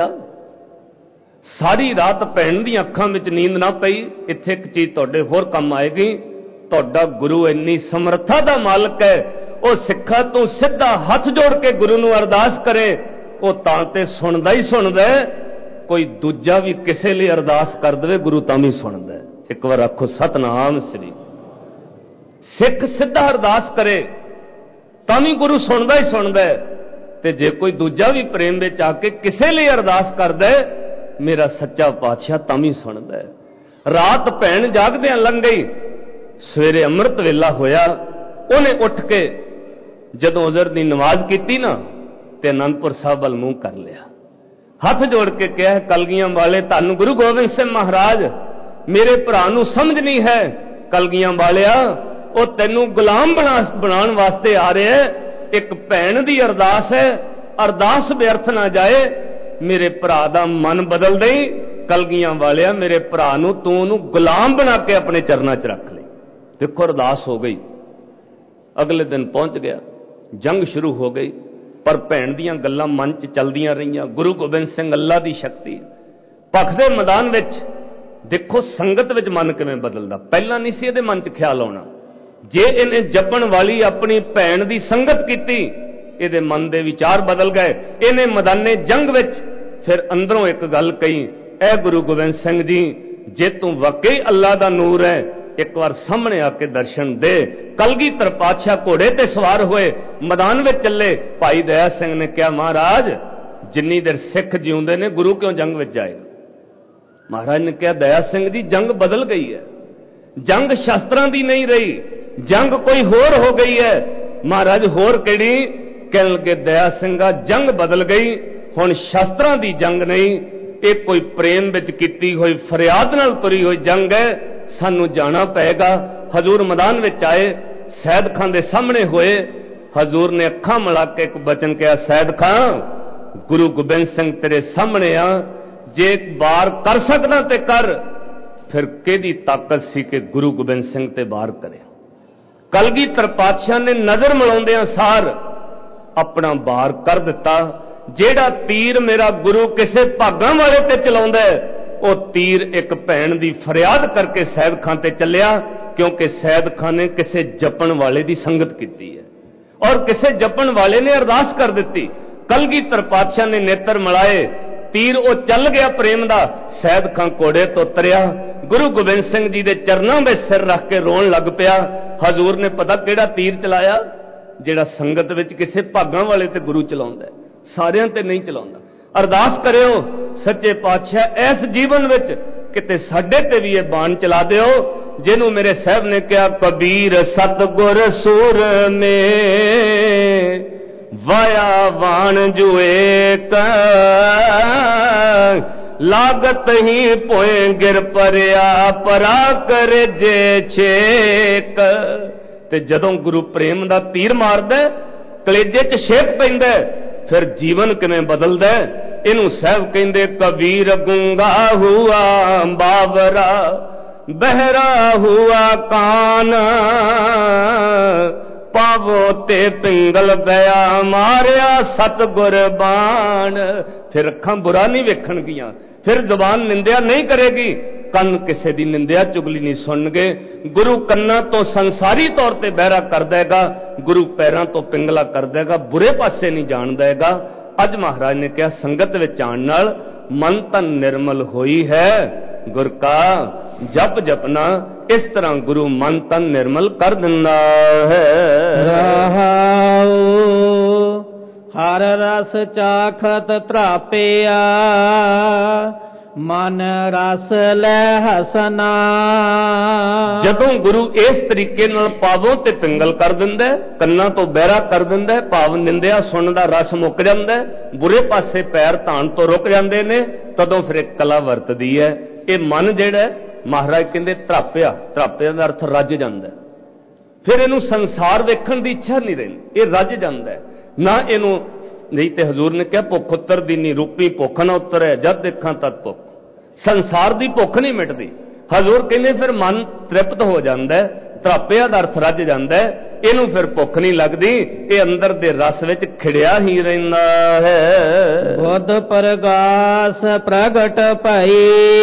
सारी रात भैन दी अखां विच नींद ना पई। इत्थे एक चीज तुहाडे होर काम आएगी, तुहाडा गुरु इन्नी समर्था दा मालक है, वह सिखा तू सीधा हथ जोड़ के गुरु नूं अरदास करे, वह तां ते सुणदा ही सुणदा है। कोई दूजा भी किसे लिए अरदास कर दे, गुरु तां भी सुणदा है। एक बार आखो सतनाम श्री। सिख सीधा अरदास करे तां भी गुरु सुणदा ही सुणदा है। ते जे कोई दूजा भी प्रेम विच आके किसे लिए अरदास कर दे, मेरा सच्चा पातशाह तां भी सुणदा है। रात भैन जागदियां लंघ गई। सवेरे अमृत वेला होया, उन्हें उठ के जदों उजर दी नमाज की ना, ते आनंदपुर साहब वल मूँह कर लिया। हथ जोड़ के कहा, कलगियां वाले धन गुरु गोबिंद सिंह महाराज, मेरे भरा नूं समझ नहीं है। कलगियां वालिया, वो तैनूं गुलाम बना बनाने वास्ते आ रहे है। एक भैन दी अरदास है, अरदास व्यर्थ ना जाए। मेरे भरा दा मन बदल दई। कलगियां वालिया, मेरे भरा नूं तूं उहनूं गुलाम बना के अपने चरनां च रख ले। देखो अरदास हो गई। अगले दिन पहुंच गया, जंग शुरू हो गई, पर भैन दीयां गल्लां मन च चलदियां रहियां। गुरु गोबिंद सिंह अल्लाह दी शक्ति। पख दे मैदान विच देखो संगत विच मन किवें बदलदा। पहलां नहीं सी इहदे मन च ख्याल आउणा। जे इन्हें जपण वाली अपनी भैन दी संगत कीती, इहदे मन दे विचार बदल गए। इन्हें मैदाने जंग विच फिर अंदरों एक गल कही, ऐ गुरु गोबिंद सिंह जी, जे तू वाकई अल्लाह दा नूर है, एक बार सामने आके दर्शन दे। कलगीधर पातशाह घोड़े ते सवार हुए मैदान में चले। भाई दया सिंह ने कहा, महाराज जिन्नी देर सिख जिउंदे ने गुरु क्यों जंग में जाएगा? महाराज ने कहा, दया सिंह जी जंग बदल गई है, जंग शास्त्रां दी नहीं रही, जंग कोई होर हो गई है। महाराज होर किहड़ी? कहण लगे, दया सिंघा जंग बदल गई, हुण शास्त्रां दी जंग नहीं, एक कोई प्रेम विच कीती होई फरियाद नाल तुरी होई जंग है। सानू जाना पेगा। हजूर मैदान विच आए, सैयद खान दे सामने होए। हजूर ने अखां मिला के एक बचन कहा, सैयद खान गुरु गोबिंद सिंह तेरे सामने आ, जे बार कर सकदा ते कर। फिर केदी ताकत सी कि गुरु गोबिंद सिंह ते बार करे। कलगीधर पातशाह ने नजर मिलाउंदियां सार अपना बार कर दिता। जेड़ा तीर मेरा गुरु किसे भागां वाले ते चलाउंदा है, वो तीर एक भैन दी फरियाद करके सैयद खान ते चलिया, क्योंकि सैयद खान ने किसे जपन वाले दी संगत की है और किसे जपन वाले ने अरदास कर दी। कलगीधर पातशाह ने नेत्र मिलाए, तीर वो चल गया प्रेम दा। सैयद खान घोड़े तो उतरिया, गुरु गोबिंद सिंह जी दे चरनां में सिर रख के रोन लग पिया। हजूर ने पता केड़ा तीर चलाया? जेड़ा संगत विच किसे भागां वाले ते गुरु चलाउंदा है, सारियां ते नहीं चलाउंदा। अरदास करियो सच्चे पातशाह इस जीवन विच किते साडे ते भी ये बाण चला दिओ, जिन्हों मेरे साहब ने कहा, कबीर सतगुर सुर में वाया वाण जुएक लागत ही पोए गिर परिया परा कर जे छेक। ते जदों गुरु प्रेम दा तीर मारदा कलेजे च छेक पैंदा फिर जीवन किवें बदलदा। इनू साहब कहंदे कबीर गुंगा हुआ बावरा बहरा हुआ कान पावो ते पिंगल बया मारिया सतगुर बाण। फिर अखां बुरा नहीं वेखणगियां, फिर जुबान निंदिया नहीं करेगी, कन किसी की निंदिया चुगली नहीं सुनगे। गुरु कन्ना तो संसारी तौर पर बहरा कर देगा, गुरु पैरों तो पिंगला कर देगा, बुरे पासे नहीं जान देगा। अज महाराज ने कहा संगत विच आण नाल मन तन निर्मल होई है। गुर का जप जपना इस तरह गुरु मन तन निर्मल कर दिंदा है। रहाओ हर रस चाखत त्रापिया मन रस लै हसना। जदों गुरु इस तरीके नाल पावों ते पिंगल कर दिंदा, कन्ना तो बहरा कर दिंदा, भाव निंदिया सुनदा रस मुक जांदा, बुरे पासे पैर धान तो रुक जांदे ने, तदों फिर एक कला वरतदी है। ये मन जिहड़ा महाराज कहंदे त्रापिया, त्रापिया दा अर्थ रज जांदा, फिर इनू संसार वेखण दी इच्छा नहीं रहिंदी, ये रज जांदा ना। इनू नहीं ते हजूर ने कहा भुख उतर दी नहीं रूपी भुख ना उतरे जद देखा तद भुख। संसार दी भुख नहीं मिटदी। हजूर कहंदे फिर मन तृप्त हो जांदा है, त्रापिया दा अर्थ रज जांदा है, इनू फिर भुख नहीं लगदी, ये अंदर दे रस विच खिड़िया ही रहिंदा है। बुध प्रगास प्रगट भई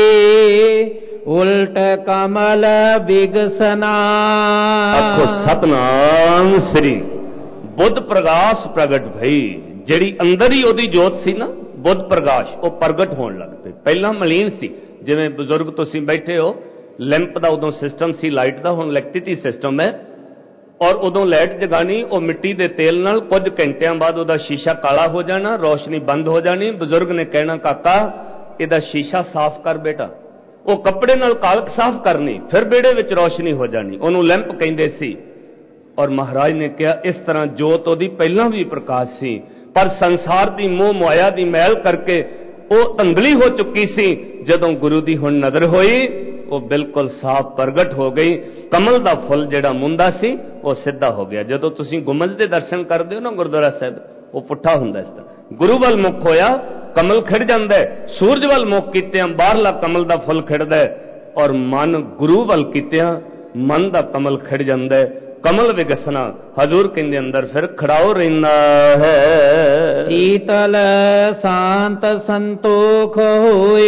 उल्ट कमल विगसना। आखो सतनाम श्री। बुध प्रकाश प्रगट भई, जिहड़ी अंदर ही ओदी जोत सी ना, बुध प्रकाश वो प्रगट होने लग पे। पहला मलीन सी, जिवें बजुर्ग तुसीं बैठे हो, लैंप दा उदों सिस्टम सी लाइट दा, हुण इलैक्ट्रिसिटी सिस्टम है। और उदों लाइट जगानी वो मिट्टी दे तेल नाल, कुछ घंटियां बाद उहदा शीशा काला हो जाना, रोशनी बंद हो जानी। बजुर्ग ने कहना काका इहदा शीशा साफ कर बेटा, वो कपड़े नाल कालक साफ करनी, फिर बेड़े विच रोशनी हो जानी, उहनूं लैंप कहिंदे सी। और महाराज ने कहा इस तरह जोत ओदी पहला भी प्रकाश सी, पर संसार दी मोह माया दी मैल करके वो धंधली हो चुकी सी। जदों गुरु दी हुण नज़र होई वो बिल्कुल साफ प्रगट हो गई। कमल दा फुल जिहड़ा मुंदा सी वो सीधा हो गया। जदों तुसीं गुंबज दे दर्शन करदे हो ना गुरुद्वारा साहिब, वो पुट्ठा हुंदा इस तरह। गुरु वल मुख होया कमल खिड़ जांदा है, सूरज वल मुख कीतियां बाहरला कमल दा फुल खिड़दा है, और मन गुरु वल कीतियां मन दा कमल खिड़ जांदा है। कमल विगसना हजूर कहंदे अंदर फिर खड़ाओ रहिंदा है। शीतल शांत संतोख होए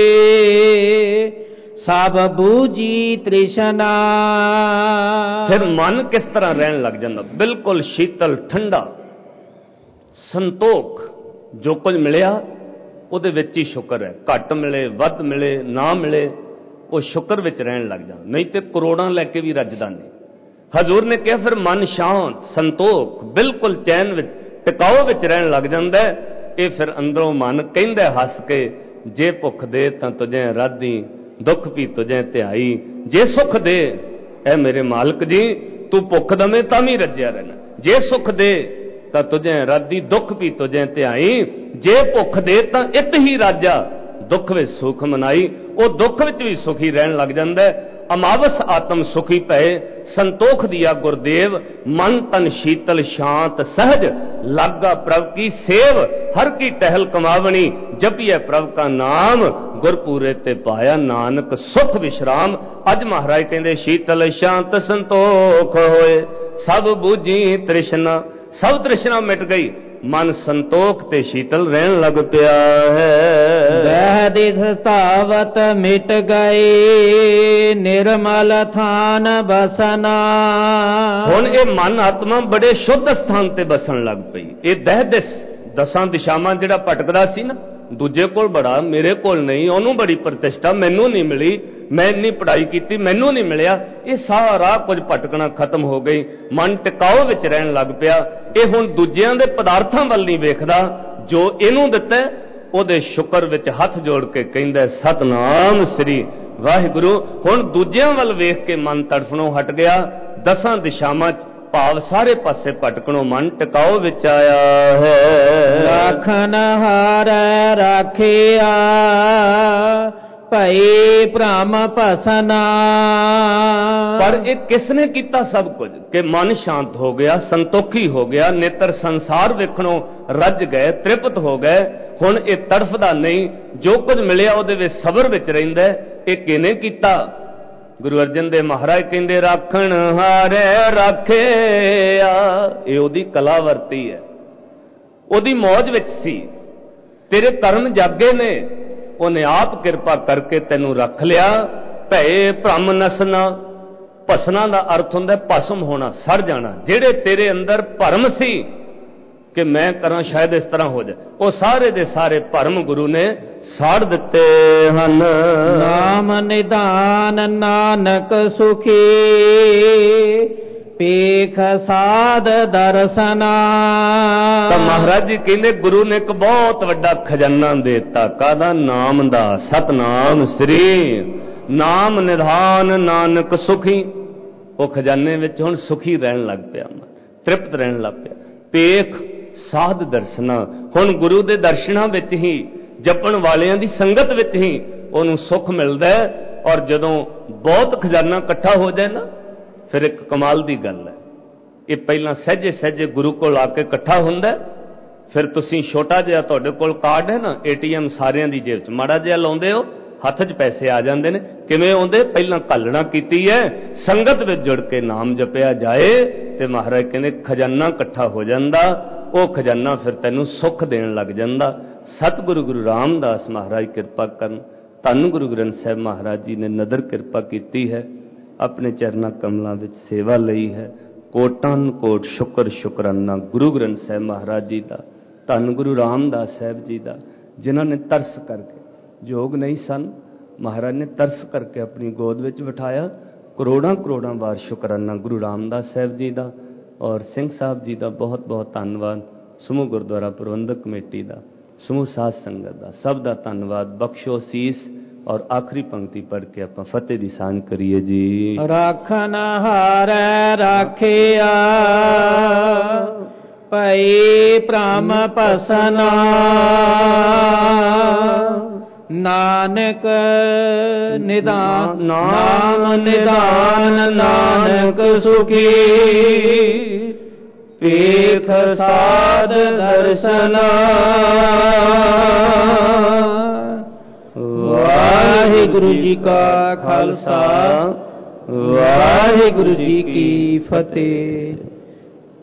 सब बूझी तृष्णा। फिर मन किस तरह रहन लग जांदा, बिल्कुल शीतल ठंडा संतोख। जो कुछ मिलिया ਉਹਦੇ ਵਿੱਚ ਹੀ ਸ਼ੁਕਰ है, घट मिले वध मिले ना मिले वो शुक्र विच रहन लग जा, नहीं तो करोड़ां लैके भी रजदा नहीं। हजूर ने कहा फिर मन शांत संतोख बिल्कुल चैन विच टिकाओ विच रहन लग जांदा है। ये फिर अंदरों मन कहंदा हस के जे भुख दे तां तुझे राधी दुख भी तुझे ध्याई, जे सुख दे ऐ मेरे मालिक जी तू भुख दमे तां भी रज्या रहना, जे सुख दे तां तुझे राधी दुख भी तुझे ध्याई, जे भुख दे तां इत ही राजा दुख विच सुख मनाई। वो दुख विच भी सुखी रहन लग जांदा है। अमावस आत्म सुखी भय संतोख दिया गुरदेव, मन तन शीतल शांत सहज लागा प्रभ की सेव, हर की टहल कमावनी जपिए प्रभ का नाम, गुरपूरे ते पाया नानक सुख विश्राम। अज महाराज कहंदे शीतल शांत संतोख होए सब बूझी तृष्णा, सब तृष्णा मिट गई, मन संतोख ते शीतल रहन लग पिया है। वह दिस तावत मिट गए निर्मल थान बसना। हुण ये मन आत्मा बड़े शुद्ध स्थान ते बसन लग पई। ये दह दिस दसां दिशावां जिहड़ा भटकदा सी ना, दूजे कोल बड़ा मेरे कोल नहीं, ओनूं बड़ी प्रतिष्ठा मैनूं नहीं मिली, मैं इन्नी पढ़ाई की मैनूं नहीं मिलिया, ये सारा कुछ भटकना खत्म हो गई, मन टिकाओ विच रहन लग पिया। ये हुण दूजियां दे पदार्थां वल नहीं वेखदा, जो इनूं दित्ता ओदे शुक्र विच हथ जोड़ के कहंदा सतनाम श्री वाहिगुरु। हुण दूजियां वल वेख के मन तड़फणों हट गया, दसां दिशावां ਭਾਵ ਸਾਰੇ ਪਾਸੇ ਭਟਕਣੋਂ ਮਨ ਟਿਕਾਓ ਵਿੱਚ ਆਇਆ ਹੈ। ਰਾਖਨ ਹਾਰੈ ਰਾਖਿਆ ਭਈ ਭ੍ਰਮ ਭਸਨਾ। ਪਰ ਇਹ ਕਿਸਨੇ ਕੀਤਾ ਸਭ ਕੁਝ ਕਿ ਮਨ ਸ਼ਾਂਤ ਹੋ ਗਿਆ, ਸੰਤੋਖੀ ਹੋ ਗਿਆ, ਨੇਤਰ ਸੰਸਾਰ ਵੇਖਣੋਂ ਰੱਜ ਗਏ, ਤ੍ਰਿਪਤ ਹੋ ਗਏ। ਹੁਣ ਇਹ ਤੜਫਦਾ ਨਹੀਂ, ਜੋ ਕੁਝ ਮਿਲਿਆ ਉਹਦੇ ਵਿੱਚ ਸਬਰ ਵਿੱਚ ਰਹਿੰਦਾ। ਇਹ ਕਿਹਨੇ ਕੀਤਾ? ਗੁਰੂ ਅਰਜਨ ਦੇਵ ਮਹਾਰਾਜ ਕਹਿੰਦੇ ਰਾਖਣ ਹਾਰੇ ਰਾਖਿਆ। ਇਹ ਉਹਦੀ ਕਲਾ ਵਰਤੀ ਹੈ, ਉਹਦੀ ਮੌਜ ਵਿੱਚ ਸੀ। ਤੇਰੇ ਕਰਮ ਜਾਗੇ ਨੇ, ਉਹਨੇ ਆਪ ਕਿਰਪਾ ਕਰਕੇ ਤੈਨੂੰ ਰੱਖ ਲਿਆ। ਭੈ ਭ੍ਰਮ ਨਸਨਾ, ਭਸਨਾ ਦਾ ਅਰਥ ਹੁੰਦਾ ਭਸਮ ਹੋਣਾ, ਸੜ ਜਾਣਾ। ਜਿਹੜੇ ਤੇਰੇ ਅੰਦਰ ਭਰਮ ਸੀ ਕਿ ਮੈਂ ਕਰਾਂ ਸ਼ਾਇਦ ਇਸ ਤਰ੍ਹਾਂ ਹੋ ਜਾਏ, ਉਹ ਸਾਰੇ ਦੇ ਸਾਰੇ ਭਰਮ ਗੁਰੂ ਨੇ ਸਾੜ ਦਿੱਤੇ ਹਨ। ਨਾਮ ਨਿਦਾਨ ਨਾਨਕ ਸੁਖੀ ਪੇਖ ਸਾਧ ਦਰਸਨਾ। ਤਾਂ ਮਹਾਰਾਜ ਜੀ ਕਹਿੰਦੇ ਗੁਰੂ ਨੇ ਇੱਕ ਬਹੁਤ ਵੱਡਾ ਖਜ਼ਾਨਾ ਦੇਤਾ। ਕਾਹਦਾ? ਨਾਮ ਦਾ। ਸਤਨਾਮ ਸ੍ਰੀ ਨਾਮ ਨਿਧਾਨ ਨਾਨਕ ਸੁਖੀ। ਉਹ ਖਜ਼ਾਨੇ ਵਿੱਚ ਹੁਣ ਸੁਖੀ ਰਹਿਣ ਲੱਗ ਪਿਆ, ਤ੍ਰਿਪਤ ਰਹਿਣ ਲੱਗ ਪਿਆ। ਪੇਖ ਸਾਧ ਦਰਸ਼ਨਾ, ਹੁਣ ਗੁਰੂ ਦੇ ਦਰਸ਼ਨਾਂ ਵਿੱਚ ਹੀ, ਜਪਣ ਵਾਲਿਆਂ ਦੀ ਸੰਗਤ ਵਿੱਚ ਹੀ ਉਹਨੂੰ ਸੁੱਖ ਮਿਲਦਾ ਹੈ। ਔਰ ਜਦੋਂ ਬਹੁਤ ਖਜ਼ਾਨਾ ਇਕੱਠਾ ਹੋ ਜਾਏ ਨਾ, ਫਿਰ ਇੱਕ ਕਮਾਲ ਦੀ ਗੱਲ ਹੈ। ਇਹ ਪਹਿਲਾਂ ਸਹਿਜੇ ਸਹਿਜੇ ਗੁਰੂ ਕੋਲ ਆ ਕੇ ਇਕੱਠਾ ਹੁੰਦਾ। ਫਿਰ ਤੁਸੀਂ ਛੋਟਾ ਜਿਹਾ, ਤੁਹਾਡੇ ਕੋਲ ਕਾਰਡ ਹੈ ਨਾ, ਏ ਟੀ ਐਮ ਸਾਰਿਆਂ ਦੀ ਜੇਬ 'ਚ ਮਾੜਾ ਜਿਹਾ ਲਾਉਂਦੇ ਹੋ, ਹੱਥ 'ਚ ਪੈਸੇ ਆ ਜਾਂਦੇ ਨੇ। ਕਿਵੇਂ ਆਉਂਦੇ? ਪਹਿਲਾਂ ਘੱਲਣਾ ਕੀਤੀ ਹੈ, ਸੰਗਤ ਵਿੱਚ ਜੁੜ ਕੇ ਨਾਮ ਜਪਿਆ ਜਾਏ ਤੇ ਮਹਾਰਾਜ ਕਹਿੰਦੇ ਖਜ਼ਾਨਾ ਇਕੱਠਾ ਹੋ ਜਾਂਦਾ। ਉਹ ਖਜ਼ਾਨਾ ਫਿਰ ਤੈਨੂੰ ਸੁੱਖ ਦੇਣ ਲੱਗ ਜਾਂਦਾ। ਸਤਿਗੁਰੂ ਗੁਰੂ ਰਾਮਦਾਸ ਮਹਾਰਾਜ ਕਿਰਪਾ ਕਰਨ। ਧੰਨ ਗੁਰੂ ਗ੍ਰੰਥ ਸਾਹਿਬ ਮਹਾਰਾਜ ਜੀ ਨੇ ਨਦਰ ਕਿਰਪਾ ਕੀਤੀ ਹੈ, ਆਪਣੇ ਚਰਨਾਂ ਕਮਲਾਂ ਵਿੱਚ ਸੇਵਾ ਲਈ ਹੈ। ਕੋਟਾਂ ਕੋਟ ਸ਼ੁਕਰ ਸ਼ੁਕਰਾਨਾ ਗੁਰੂ ਗ੍ਰੰਥ ਸਾਹਿਬ ਮਹਾਰਾਜ ਜੀ ਦਾ, ਧੰਨ ਗੁਰੂ ਰਾਮਦਾਸ ਸਾਹਿਬ ਜੀ ਦਾ, ਜਿਨ੍ਹਾਂ ਨੇ ਤਰਸ ਕਰਕੇ, ਯੋਗ ਨਹੀਂ ਸਨ, ਮਹਾਰਾਜ ਨੇ ਤਰਸ ਕਰਕੇ ਆਪਣੀ ਗੋਦ ਵਿੱਚ ਬਿਠਾਇਆ। ਕਰੋੜਾਂ ਕਰੋੜਾਂ ਵਾਰ ਸ਼ੁਕਰਾਨਾ ਗੁਰੂ ਰਾਮਦਾਸ ਸਾਹਿਬ ਜੀ ਦਾ। ਔਰ ਸਿੰਘ ਸਾਹਿਬ ਜੀ ਦਾ ਬਹੁਤ ਬਹੁਤ ਧੰਨਵਾਦ। ਸਮੂਹ ਗੁਰਦੁਆਰਾ ਪ੍ਰਬੰਧਕ ਕਮੇਟੀ ਦਾ, ਸਮੂਹ ਸਾਧ ਸੰਗਤ ਦਾ, ਸਭ ਦਾ ਧੰਨਵਾਦ। ਬਖਸ਼ੋ ਸੀਸ। ਔਰ ਆਖਰੀ ਪੰਕਤੀ ਪੜ੍ਹ ਕੇ ਆਪਾਂ ਫਤਿਹ ਦੀ ਸਾਂਝ ਕਰੀਏ ਜੀ। ਰਾਖਨ ਹਾਰੈ ਰਾਖਿਆ ਭਈ ਭ੍ਰਮ ਭਸਨਾ। ਨਾਨਕ ਨਿਦਾਨ ਨਾਮ ਨਿਦਾਨ ਨਾਨਕ ਸੁਖੀ ਪੇਖ ਸਾਧ ਦਰਸ਼ਨਾ। ਵਾਹਿਗੁਰੂ ਜੀ ਕਾ ਖਾਲਸਾ, ਵਾਹਿਗੁਰੂ ਜੀ ਕੀ ਫਤਿਹ।